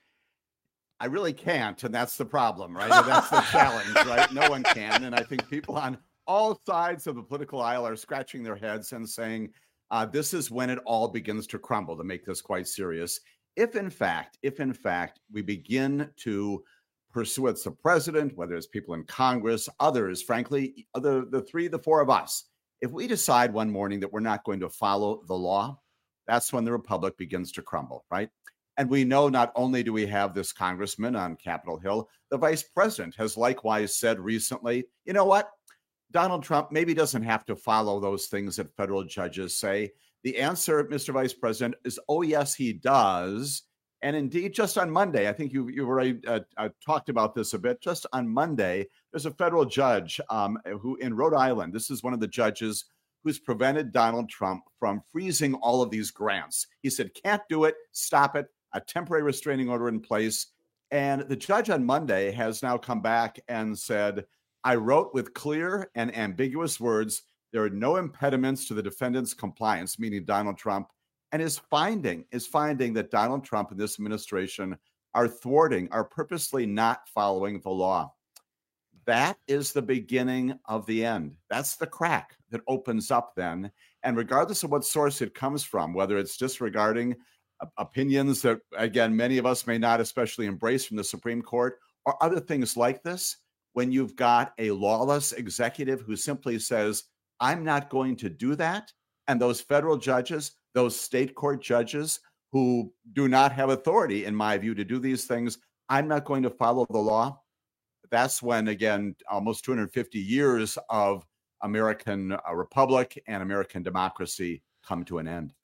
I really can't, and that's the problem, right? And that's the challenge, right? No one can, and I think people on all sides of the political aisle are scratching their heads and saying, uh, this is when it all begins to crumble, to make this quite serious. If in fact, if in fact we begin to pursue it's the president, whether it's people in Congress, others, frankly, the, the three, the four of us, if we decide one morning that we're not going to follow the law, that's when the republic begins to crumble, right? And we know not only do we have this congressman on Capitol Hill, the vice president has likewise said recently, you know what? Donald Trump maybe doesn't have to follow those things that federal judges say. The answer, Mister Vice President, is, oh, yes, he does. And indeed, just on Monday, I think you, you've already uh, uh, talked about this a bit. Just on Monday, there's a federal judge um, who in Rhode Island, this is one of the judges who's prevented Donald Trump from freezing all of these grants. He said, can't do it, stop it, a temporary restraining order in place. And the judge on Monday has now come back and said, I wrote with clear and ambiguous words, there are no impediments to the defendant's compliance, meaning Donald Trump, and is finding is finding that Donald Trump and this administration are thwarting, are purposely not following the law. That is the beginning of the end. That's the crack that opens up then. And regardless of what source it comes from, whether it's disregarding opinions that, again, many of us may not especially embrace from the Supreme Court or other things like this, when you've got a lawless executive who simply says, I'm not going to do that, and those federal judges, those state court judges who do not have authority, in my view, to do these things, I'm not going to follow the law. That's when, again, almost two hundred fifty years of American uh, republic and American democracy come to an end.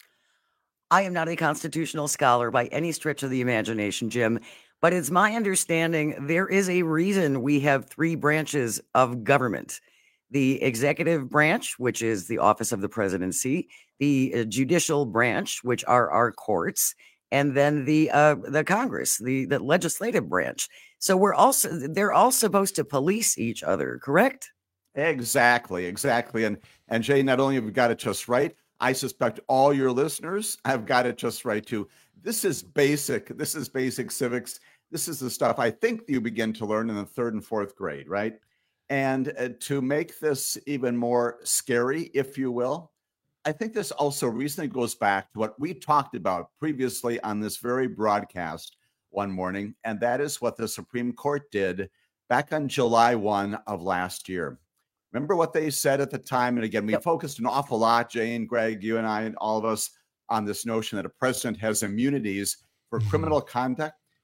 I am not a constitutional scholar by any stretch of the imagination, Jim, but it's my understanding there is a reason we have three branches of government. The executive branch, which is the office of the presidency, the uh, judicial branch, which are our courts, and then the uh, the Congress, the, the legislative branch. So we're also they're all supposed to police each other, correct? Exactly, exactly. And and Jay, not only have we got it just right, I suspect all your listeners have got it just right too. This is basic. This is basic civics. This is the stuff I think you begin to learn in the third and fourth grade, right? And uh, to make this even more scary, if you will, I think this also recently goes back to what we talked about previously on this very broadcast one morning, and that is what the Supreme Court did back on July first of last year. Remember what they said at the time? And again, we yep. focused an awful lot, Jane, Greg, you and I, and all of us, on this notion that a president has immunities for mm-hmm. criminal conduct.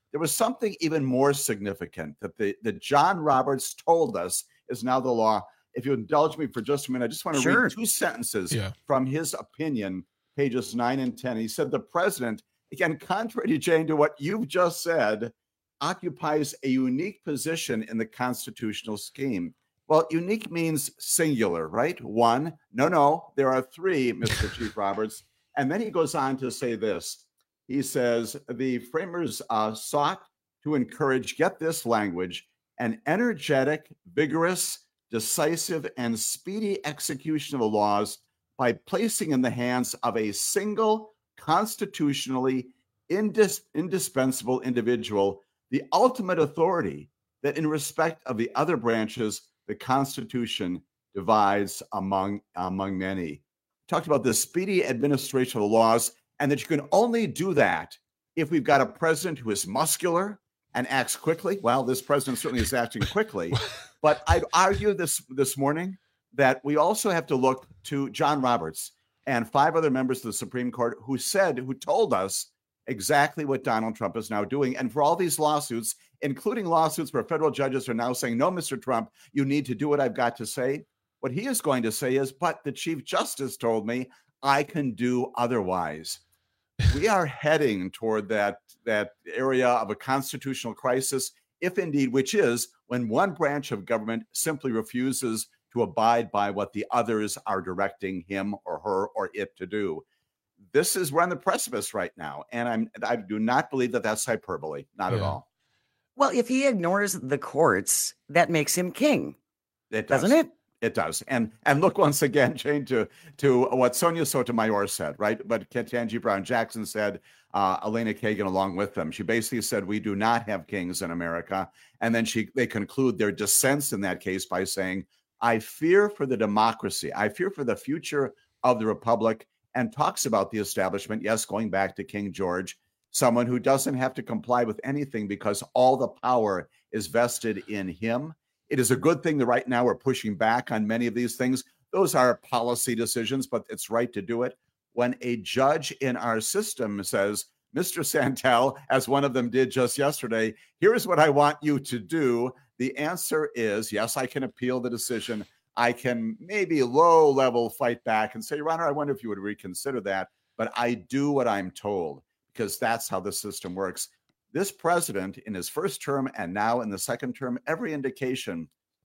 there was something even more significant that the that John Roberts told us is now the law. If you indulge me for just a minute, I just want to Sure. read two sentences Yeah. from his opinion, pages nine and ten. He said, the president, again, contrary to Jane, to what you've just said, occupies a unique position in the constitutional scheme. Well, unique means singular, right? One. No, no, there are three, Mister Chief Roberts. And then he goes on to say this. He says, the framers uh, sought to encourage, get this language, an energetic, vigorous, decisive, and speedy execution of the laws by placing in the hands of a single constitutionally indis- indispensable individual the ultimate authority that in respect of the other branches, the Constitution divides among, among many. Talked about the speedy administration of the laws, and that you can only do that if we've got a president who is muscular and acts quickly. Well, this president certainly is acting quickly. But I'd argue this this morning that we also have to look to John Roberts and five other members of the Supreme Court who said, who told us exactly what Donald Trump is now doing. And for all these lawsuits, including lawsuits where federal judges are now saying, no, Mister Trump, you need to do what I've got to say. What he is going to say is, but the Chief Justice told me I can do otherwise. We are heading toward that, that area of a constitutional crisis, if indeed, which is when one branch of government simply refuses to abide by what the others are directing him or her or it to do. This is, we're on the precipice right now. And I'm, I do not believe that that's hyperbole, not Yeah. at all. Well, if he ignores the courts, that makes him king, It does. doesn't it? It does. And and look once again, Jane, to, to what Sonia Sotomayor said, right? But Ketanji Brown Jackson said, uh, Elena Kagan along with them. She basically said, we do not have kings in America. And then she they conclude their dissents in that case by saying, I fear for the democracy. I fear for the future of the republic, and talks about the establishment, yes, going back to King George, someone who doesn't have to comply with anything because all the power is vested in him. It is a good thing that right now we're pushing back on many of these things. Those are policy decisions, but it's right to do it. When a judge in our system says, Mister Santel, as one of them did just yesterday, here's what I want you to do. The answer is, yes, I can appeal the decision. I can maybe low level fight back and say, Your Honor, I wonder if you would reconsider that. But I do what I'm told because that's how the system works. This president in his first term and now in the second term, every indication,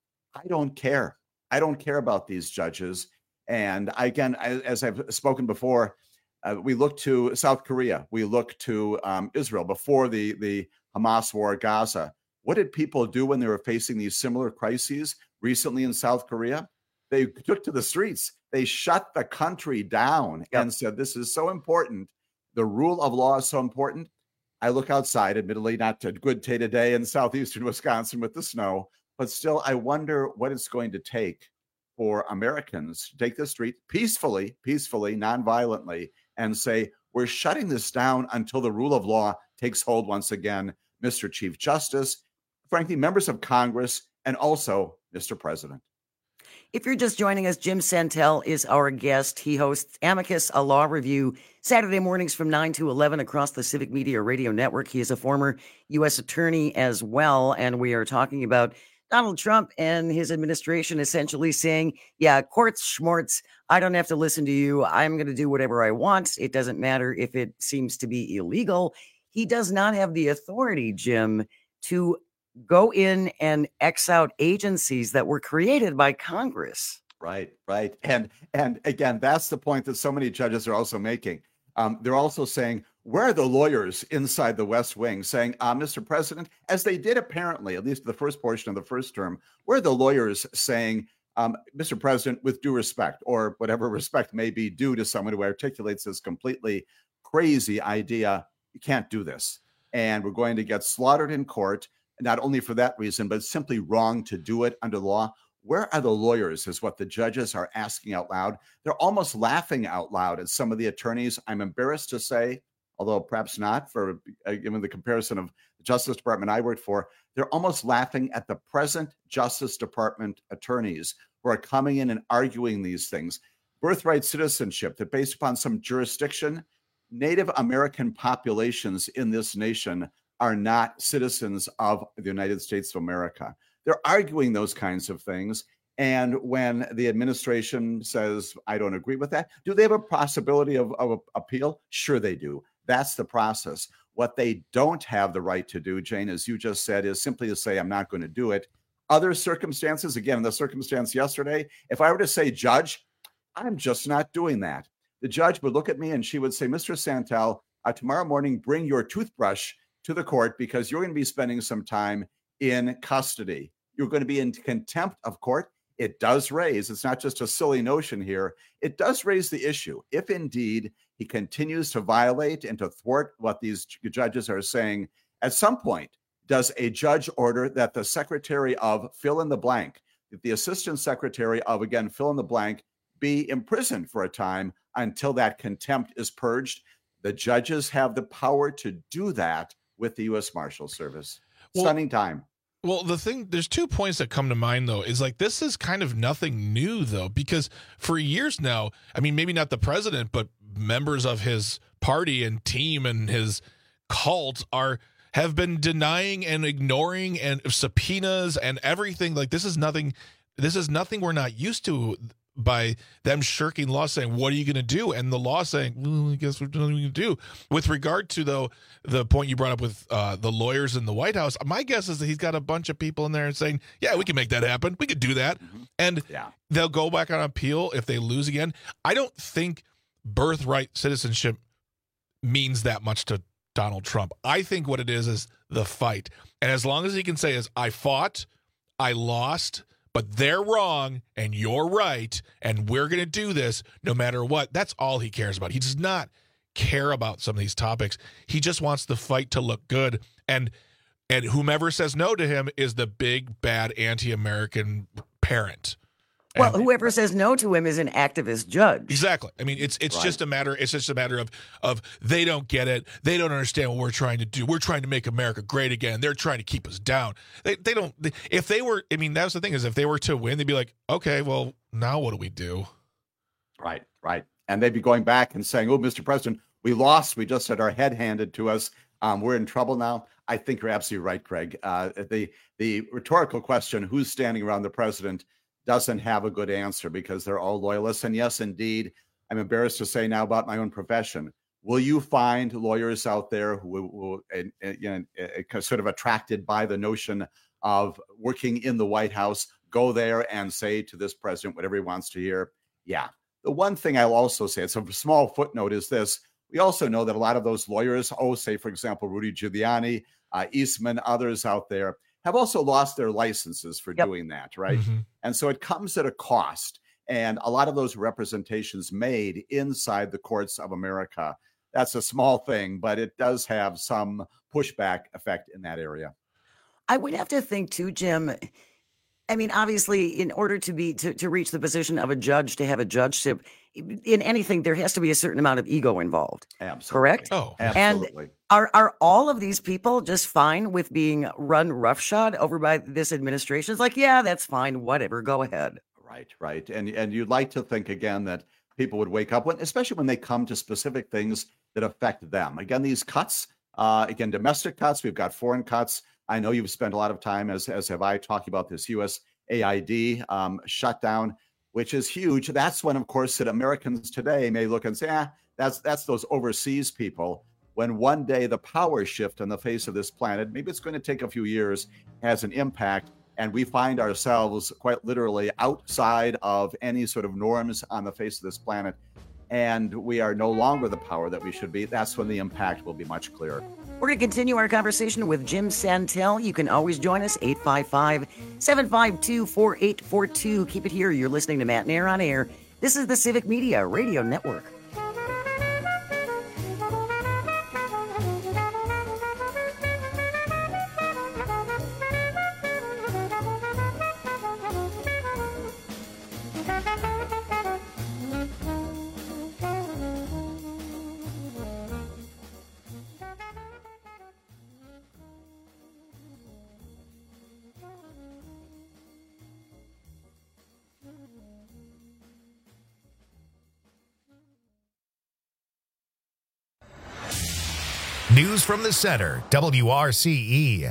I don't care. I don't care about these judges. And again, as I've spoken before, uh, we look to South Korea. We look to um, Israel before the, the Hamas war, Gaza. What did people do when they were facing these similar crises recently in South Korea? They took to the streets. They shut the country down Yep. and said, this is so important. The rule of law is so important. I look outside, admittedly, not a good day today in southeastern Wisconsin with the snow, but still, I wonder what it's going to take for Americans to take the street peacefully, peacefully, non-violently, and say, we're shutting this down until the rule of law takes hold once again, Mister Chief Justice, frankly, members of Congress, and also Mister President. If you're just joining us, Jim Santel is our guest. He hosts Amicus, a law review, Saturday mornings from nine to eleven across the Civic Media Radio Network. He is a former U S attorney as well, and we are talking about Donald Trump and his administration essentially saying, yeah, courts, schmorts, I don't have to listen to you. I'm going to do whatever I want. It doesn't matter if it seems to be illegal. He does not have the authority, Jim, to go in and X out agencies that were created by Congress. Right, right. And and again, that's the point that so many judges are also making. Um, they're also saying, where are the lawyers inside the West Wing saying, uh, Mister President, as they did apparently, at least the first portion of the first term, where are the lawyers saying, um, Mister President, with due respect, or whatever respect may be due to someone who articulates this completely crazy idea, you can't do this. And we're going to get slaughtered in court, not only for that reason, but it's simply wrong to do it under law. Where are the lawyers is what the judges are asking out loud. They're almost laughing out loud at some of the attorneys. I'm embarrassed to say, although perhaps not, for uh, given the comparison of the Justice Department I worked for, they're almost laughing at the present Justice Department attorneys who are coming in and arguing these things. Birthright citizenship, that based upon some jurisdiction, Native American populations in this nation are not citizens of the United States of America. They're arguing those kinds of things. And when the administration says, I don't agree with that, do they have a possibility of, of appeal? Sure, they do. That's the process. What they don't have the right to do, Jane, as you just said, is simply to say, I'm not going to do it. Other circumstances, again, in the circumstance yesterday, if I were to say, Judge, I'm just not doing that, the judge would look at me and she would say, Mister Santel, uh, tomorrow morning, bring your toothbrush to the court because you're going to be spending some time in custody. You're going to be in contempt of court. It does raise, it's not just a silly notion here, it does raise the issue. If indeed he continues to violate and to thwart what these judges are saying, at some point, does a judge order that the secretary of fill in the blank, that the assistant secretary of, again, fill in the blank, be imprisoned for a time until that contempt is purged? The judges have the power to do that with the U S Marshal Service. Well, Stunning time. Well, the thing, there's two points that come to mind, though, is like this is kind of nothing new, though, because for years now, I mean, maybe not the president, but members of his party and team and his cult are have been denying and ignoring and subpoenas and everything. Like this is nothing. This is nothing we're not used to by them shirking law, saying, what are you going to do? And the law saying, well, I guess we're nothing we can do. With regard to, though, the point you brought up with uh, the lawyers in the White House, my guess is that he's got a bunch of people in there saying, yeah, we can make that happen. We could do that. Mm-hmm. And yeah. they'll go back on appeal if they lose again. I don't think birthright citizenship means that much to Donald Trump. I think what it is is the fight. And as long as he can say is, I fought, I lost, but they're wrong and you're right, and we're going to do this no matter what. That's all he cares about. He does not care about some of these topics. He just wants the fight to look good. And and whomever says no to him is the big, bad, anti-American parent. Well, And- whoever says no to him is an activist judge. Exactly. I mean, it's it's Right. just a matter. It's just a matter of of they don't get it. They don't understand what we're trying to do. We're trying to make America great again. They're trying to keep us down. They they don't. They, if they were, I mean, that's the thing is, if they were to win, they'd be like, okay, well, now what do we do? Right, right. And they'd be going back and saying, oh, Mister President, we lost. We just had our head handed to us. Um, we're in trouble now. I think you're absolutely right, Craig. Uh, the the rhetorical question, who's standing around the president, doesn't have a good answer because they're all loyalists. And yes, indeed, I'm embarrassed to say now about my own profession. Will you find lawyers out there who will, uh, uh, you know, uh, sort of attracted by the notion of working in the White House, go there and say to this president whatever he wants to hear? Yeah. The one thing I'll also say, it's a small footnote, is this. We also know that a lot of those lawyers, oh, say, for example, Rudy Giuliani, uh, Eastman, others out there, have also lost their licenses for Yep. doing that, right? Mm-hmm. And so it comes at a cost. And a lot of those representations made inside the courts of America, that's a small thing, but it does have some pushback effect in that area. I would have to think too, Jim. I mean, obviously, in order to be to, to reach the position of a judge, to have a judgeship in anything, there has to be a certain amount of ego involved. Absolutely. Correct? Oh, absolutely. And are are all of these people just fine with being run roughshod over by this administration? It's like, yeah, that's fine. Whatever. Go ahead. Right, right. And and you'd like to think again that people would wake up, when, especially when they come to specific things that affect them. Again, these cuts, uh, again, domestic cuts, we've got foreign cuts. I know you've spent a lot of time, as as have I, talking about this U S A I D um, shutdown, which is huge. That's when, of course, that Americans today may look and say, ah, that's that's those overseas people. When one day the power shift on the face of this planet, maybe it's going to take a few years, has an impact, and we find ourselves quite literally outside of any sort of norms on the face of this planet, and we are no longer the power that we should be. That's when the impact will be much clearer. We're going to continue our conversation with Jim Santel. You can always join us, eight five five, seven five two, four eight four two. Keep it here. You're listening to Matt Nair on Air. This is the Civic Media Radio Network. News from the Center, W R C E.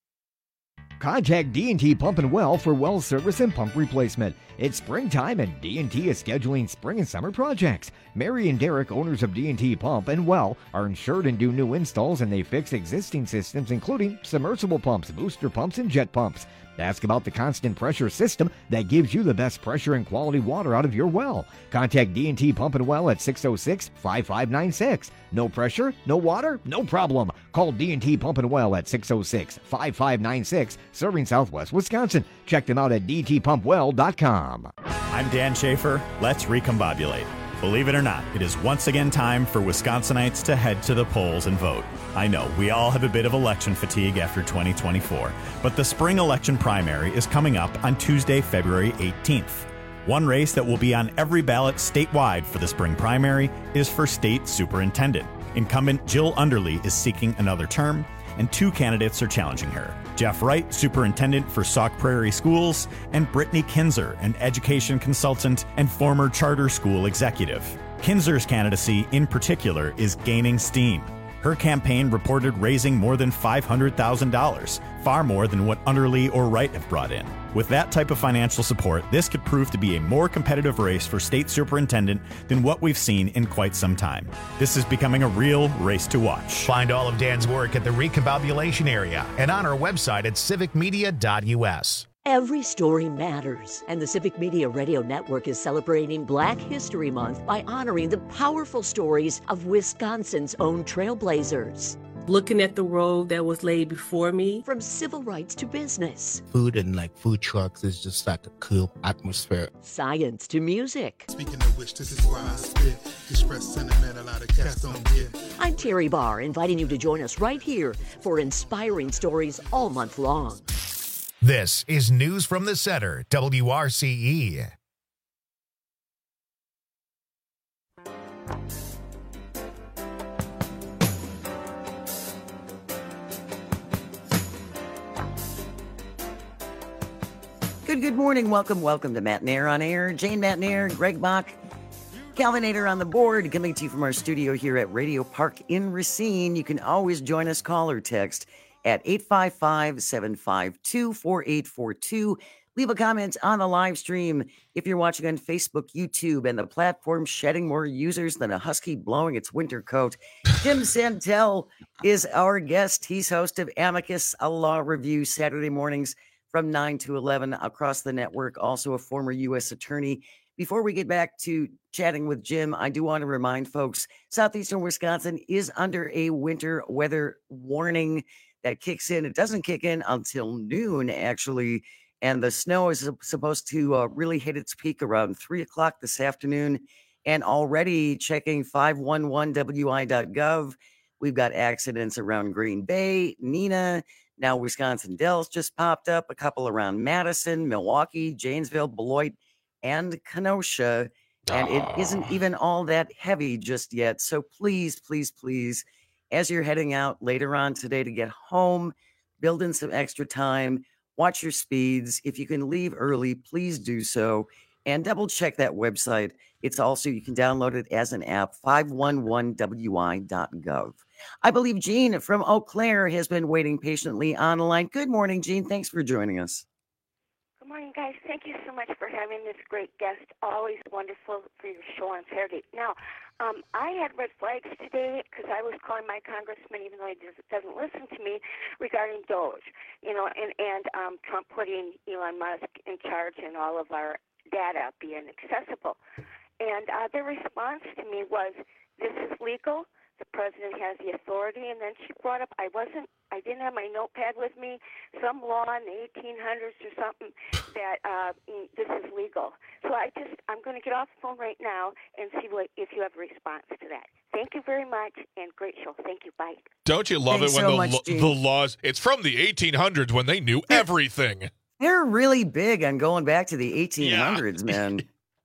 Contact D and T Pump and Well for well service and pump replacement. It's springtime and D and T is scheduling spring and summer projects. Mary and Derek, owners of D and T Pump and Well, are insured and do new installs, and they fix existing systems including submersible pumps, booster pumps, and jet pumps. Ask about the constant pressure system that gives you the best pressure and quality water out of your well. Contact D and T Pump and Well at six oh six, five five nine six. No pressure, no water, no problem. Call D and T Pump and Well at six oh six, five five nine six, serving Southwest Wisconsin. Check them out at d t pump well dot com. I'm Dan Schaefer. Let's recombobulate. Believe it or not, it is once again time for Wisconsinites to head to the polls and vote. I know, we all have a bit of election fatigue after twenty twenty-four, but the spring election primary is coming up on Tuesday, February eighteenth. One race that will be on every ballot statewide for the spring primary is for state superintendent. Incumbent Jill Underly is seeking another term, and two candidates are challenging her. Jeff Wright, superintendent for Sauk Prairie Schools, and Brittany Kinzer, an education consultant and former charter school executive. Kinzer's candidacy, in particular, is gaining steam. Her campaign reported raising more than five hundred thousand dollars, far more than what Underly or Wright have brought in. With that type of financial support, this could prove to be a more competitive race for state superintendent than what we've seen in quite some time. This is becoming a real race to watch. Find all of Dan's work at the Recombobulation area and on our website at civic media dot u s. Every story matters, and the Civic Media Radio Network is celebrating Black History Month by honoring the powerful stories of Wisconsin's own trailblazers. Looking at the road that was laid before me. From civil rights to business. Food and like food trucks is just like a cool atmosphere. Science to music. Speaking of which, this is why I spit. Express sentiment a lot of cats don't get. I'm Terry Barr, inviting you to join us right here for inspiring stories all month long. This is News from the Center, W R C E. Good, good morning. Welcome, welcome to Matt Nair on Air. Jane Matt Nair, Greg Bach, Calvinator on the board, coming to you from our studio here at Radio Park in Racine. You can always join us, call or text at eight five five, seven five two, four eight four two. Leave a comment on the live stream if you're watching on Facebook, YouTube, and the platform shedding more users than a husky blowing its winter coat. Jim Santel is our guest. He's host of Amicus, a law review, Saturday mornings from nine to eleven across the network, also a former U S attorney. Before we get back to chatting with Jim, I do want to remind folks, southeastern Wisconsin is under a winter weather warning that kicks in. It doesn't kick in until noon, actually, and the snow is supposed to uh, really hit its peak around three o'clock this afternoon. And already checking five one one w i dot gov, we've got accidents around Green Bay, Neenah, now Wisconsin Dells just popped up, a couple around Madison, Milwaukee, Janesville, Beloit, and Kenosha, and it isn't even all that heavy just yet. So please, please, please, as you're heading out later on today to get home, build in some extra time, watch your speeds. If you can leave early, please do so, and double check that website. It's also, you can download it as an app, five one one w i dot gov. I believe Jean from Eau Claire has been waiting patiently on the line. Good morning, Jean. Thanks for joining us. Good morning, guys. Thank you so much for having this great guest. Always wonderful for your show on Saturday. Now, um, I had red flags today because I was calling my congressman, even though he does, doesn't listen to me, regarding Doge, you know, and, and um, Trump putting Elon Musk in charge and all of our data being accessible. And uh, their response to me was, this is legal. The president has the authority. And then she brought up, I wasn't, I didn't have my notepad with me, some law in the eighteen hundreds or something that uh, this is legal. So I just, I'm going to get off the phone right now and see what if you have a response to that. Thank you very much, and great show. Thank you. Bye. Don't you love Thanks it when so the, much, lo- Gene. the laws, it's from the eighteen hundreds when they knew everything. They're really big on going back to the eighteen hundreds, yeah. man.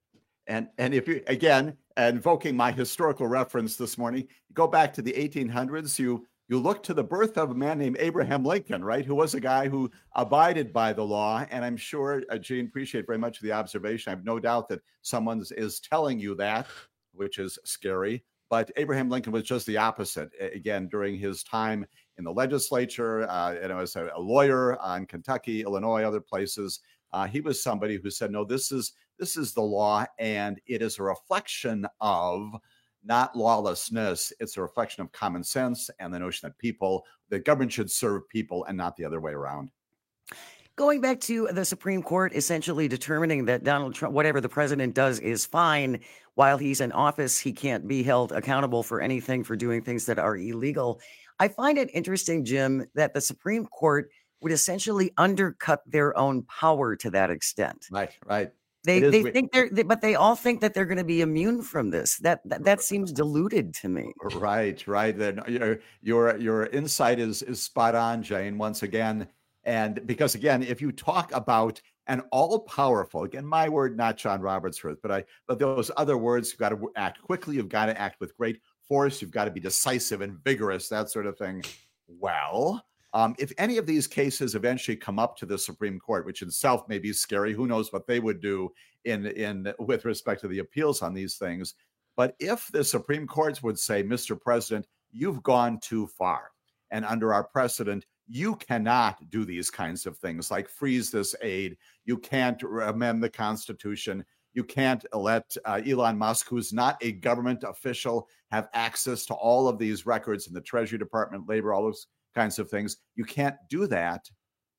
And and if you, again, invoking my historical reference this morning, you go back to the eighteen hundreds, you you look to the birth of a man named Abraham Lincoln, right, who was a guy who abided by the law. And I'm sure, uh, Gene, appreciate very much the observation. I have no doubt that someone is telling you that, which is scary. But Abraham Lincoln was just the opposite. Again, during his time in the legislature, uh, and as a, a lawyer in Kentucky, Illinois, other places, uh, he was somebody who said, no, this is this is the law, and it is a reflection of not lawlessness. It's a reflection of common sense and the notion that people, the government should serve people and not the other way around. Going back to the Supreme Court essentially determining that Donald Trump, whatever the president does is fine. While he's in office, he can't be held accountable for anything for doing things that are illegal. I find it interesting, Jim, that the Supreme Court would essentially undercut their own power to that extent. Right, right. They It they is- think they're, they, but they all think that they're going to be immune from this. That that, that seems diluted to me. Right, right. Then your your your insight is is spot on, Jane. Once again, and because again, if you talk about an all-powerful, again, my word, not John Roberts' words, but I but those other words, you've got to act quickly. You've got to act with great force. You've got to be decisive and vigorous, that sort of thing. Well, um, if any of these cases eventually come up to the Supreme Court, which itself may be scary, who knows what they would do in in with respect to the appeals on these things. But if the Supreme Court would say, Mister President, you've gone too far, and under our precedent, you cannot do these kinds of things like freeze this aid. You can't amend the Constitution. You can't let uh, Elon Musk, who's not a government official, have access to all of these records in the Treasury Department, labor, all those kinds of things. You can't do that.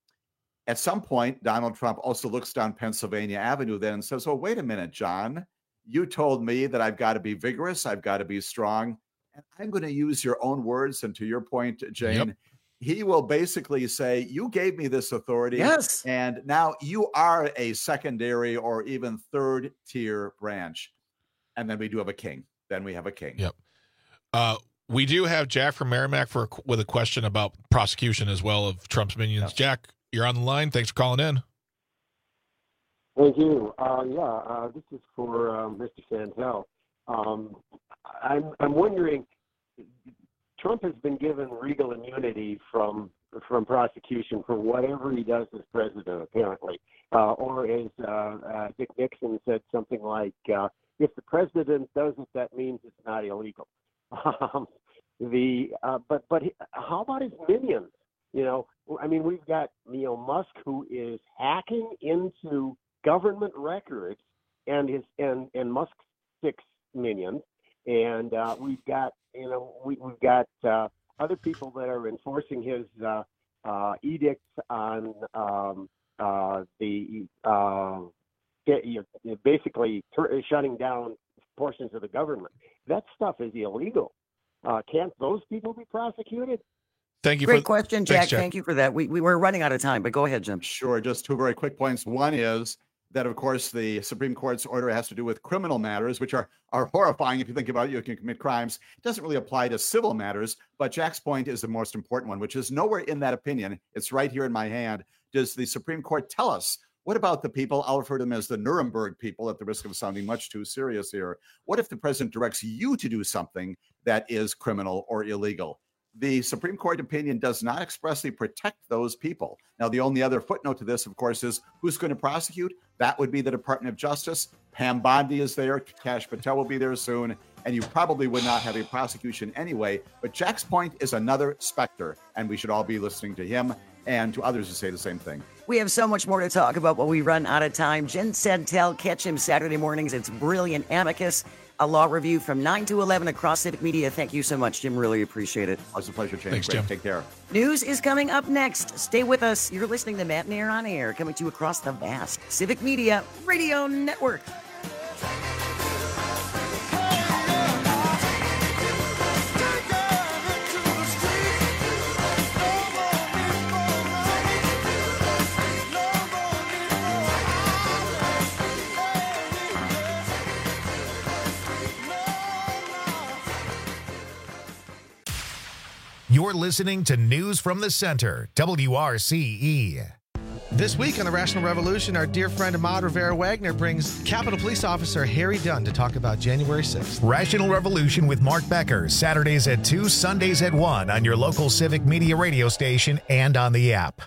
At some point, Donald Trump also looks down Pennsylvania Avenue then and says, oh, wait a minute, John, you told me that I've got to be vigorous. I've got to be strong. And I'm going to use your own words. And to your point, Jane, Yep. he will basically say, you gave me this authority. Yes. And now you are a secondary or even third tier branch. And then we do have a king. Then we have a king. Yep. Uh, we do have Jack from Merrimack for a, with a question about prosecution as well of Trump's minions. Jack, you're on the line. Thanks for calling in. Thank you. Uh, yeah, uh, this is for um, Mister Santel. Um, I'm, I'm wondering, Trump has been given legal immunity from from prosecution for whatever he does as president, apparently. Uh, or as uh, uh, Dick Nixon said, something like, uh, if the president does it, that means it's not illegal. Um, the uh, but but he, how about his minions? You know, I mean, we've got Neil Musk, who is hacking into government records, and his and and Musk's six minions, and uh, we've got you know we, we've got uh, other people that are enforcing his uh, uh, edicts on um, uh, the uh, you know, basically ter- shutting down portions of the government. That stuff is illegal. Uh, can't those people be prosecuted? Thank you. Great for, question, Jack. Thanks, Jack. Thank you for that. We we were running out of time, but go ahead, Jim. Sure. Just two very quick points. One is that, of course, the Supreme Court's order has to do with criminal matters, which are, are horrifying. If you think about it, you can commit crimes. It doesn't really apply to civil matters. But Jack's point is the most important one, which is nowhere in that opinion. It's right here in my hand. Does the Supreme Court tell us, what about the people, I'll refer to them as the Nuremberg people at the risk of sounding much too serious here. What if the president directs you to do something that is criminal or illegal? The Supreme Court opinion does not expressly protect those people. Now, the only other footnote to this, of course, is who's going to prosecute? That would be the Department of Justice. Pam Bondi is there. Kash Patel will be there soon. And you probably would not have a prosecution anyway. But Jack's point is another specter, and we should all be listening to him and to others who say the same thing. We have so much more to talk about, but we run out of time. Jen Santel, catch him Saturday mornings. It's Brilliant Amicus, a law review from nine to eleven across Civic Media. Thank you so much, Jim. Really appreciate it. It's a pleasure, Jane. Thanks, Great. Jim. Take care. News is coming up next. Stay with us. You're listening to Matt and Air on Air, coming to you across the vast Civic Media Radio Network. You're listening to News from the Center, W R C E. This week on the Rational Revolution, our dear friend Ahmad Rivera Wagner brings Capitol Police Officer Harry Dunn to talk about January sixth. Rational Revolution with Mark Becker, Saturdays at two, Sundays at one on your local Civic Media radio station and on the app.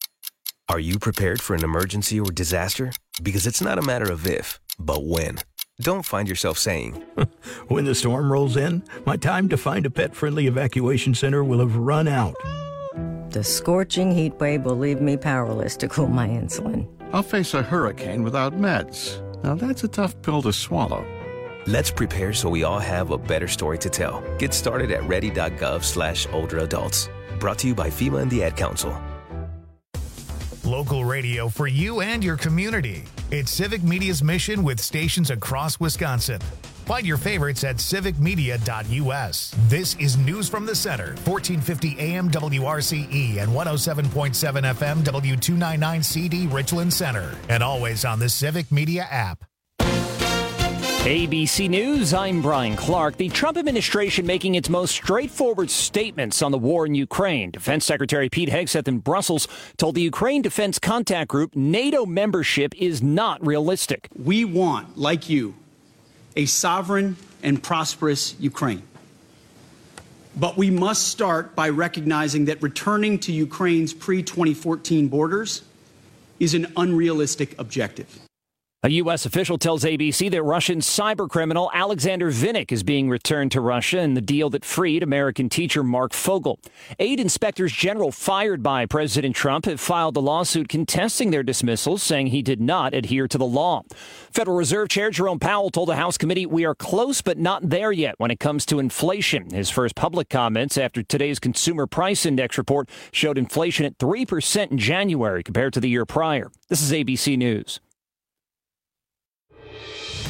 Are you prepared for an emergency or disaster? Because it's not a matter of if, but when. Don't find yourself saying, when the storm rolls in, my time to find a pet-friendly evacuation center will have run out. The scorching heat wave will leave me powerless to cool my insulin. I'll face a hurricane without meds. Now that's a tough pill to swallow. Let's prepare so we all have a better story to tell. Get started at ready.gov slash older adults. Brought to you by FEMA and the Ad Council. Local radio for you and your community. It's Civic Media's mission with stations across Wisconsin. Find your favorites at civic media dot u s. This is News from the Center, fourteen fifty A M W R C E and one oh seven point seven F M W two ninety-nine C D Richland Center. And always on the Civic Media app. A B C News, I'm Brian Clark. The Trump administration making its most straightforward statements on the war in Ukraine. Defense Secretary Pete Hegseth in Brussels told the Ukraine Defense Contact Group NATO membership is not realistic. We want, like you, a sovereign and prosperous Ukraine. But we must start by recognizing that returning to Ukraine's pre twenty fourteen borders is an unrealistic objective. A U S official tells A B C that Russian cybercriminal Alexander Vinnik is being returned to Russia in the deal that freed American teacher Mark Fogel. Eight inspectors general fired by President Trump have filed a lawsuit contesting their dismissals, saying he did not adhere to the law. Federal Reserve Chair Jerome Powell told the House committee, "We are close but not there yet when it comes to inflation." His first public comments after today's Consumer Price Index report showed inflation at three percent in January compared to the year prior. This is A B C News.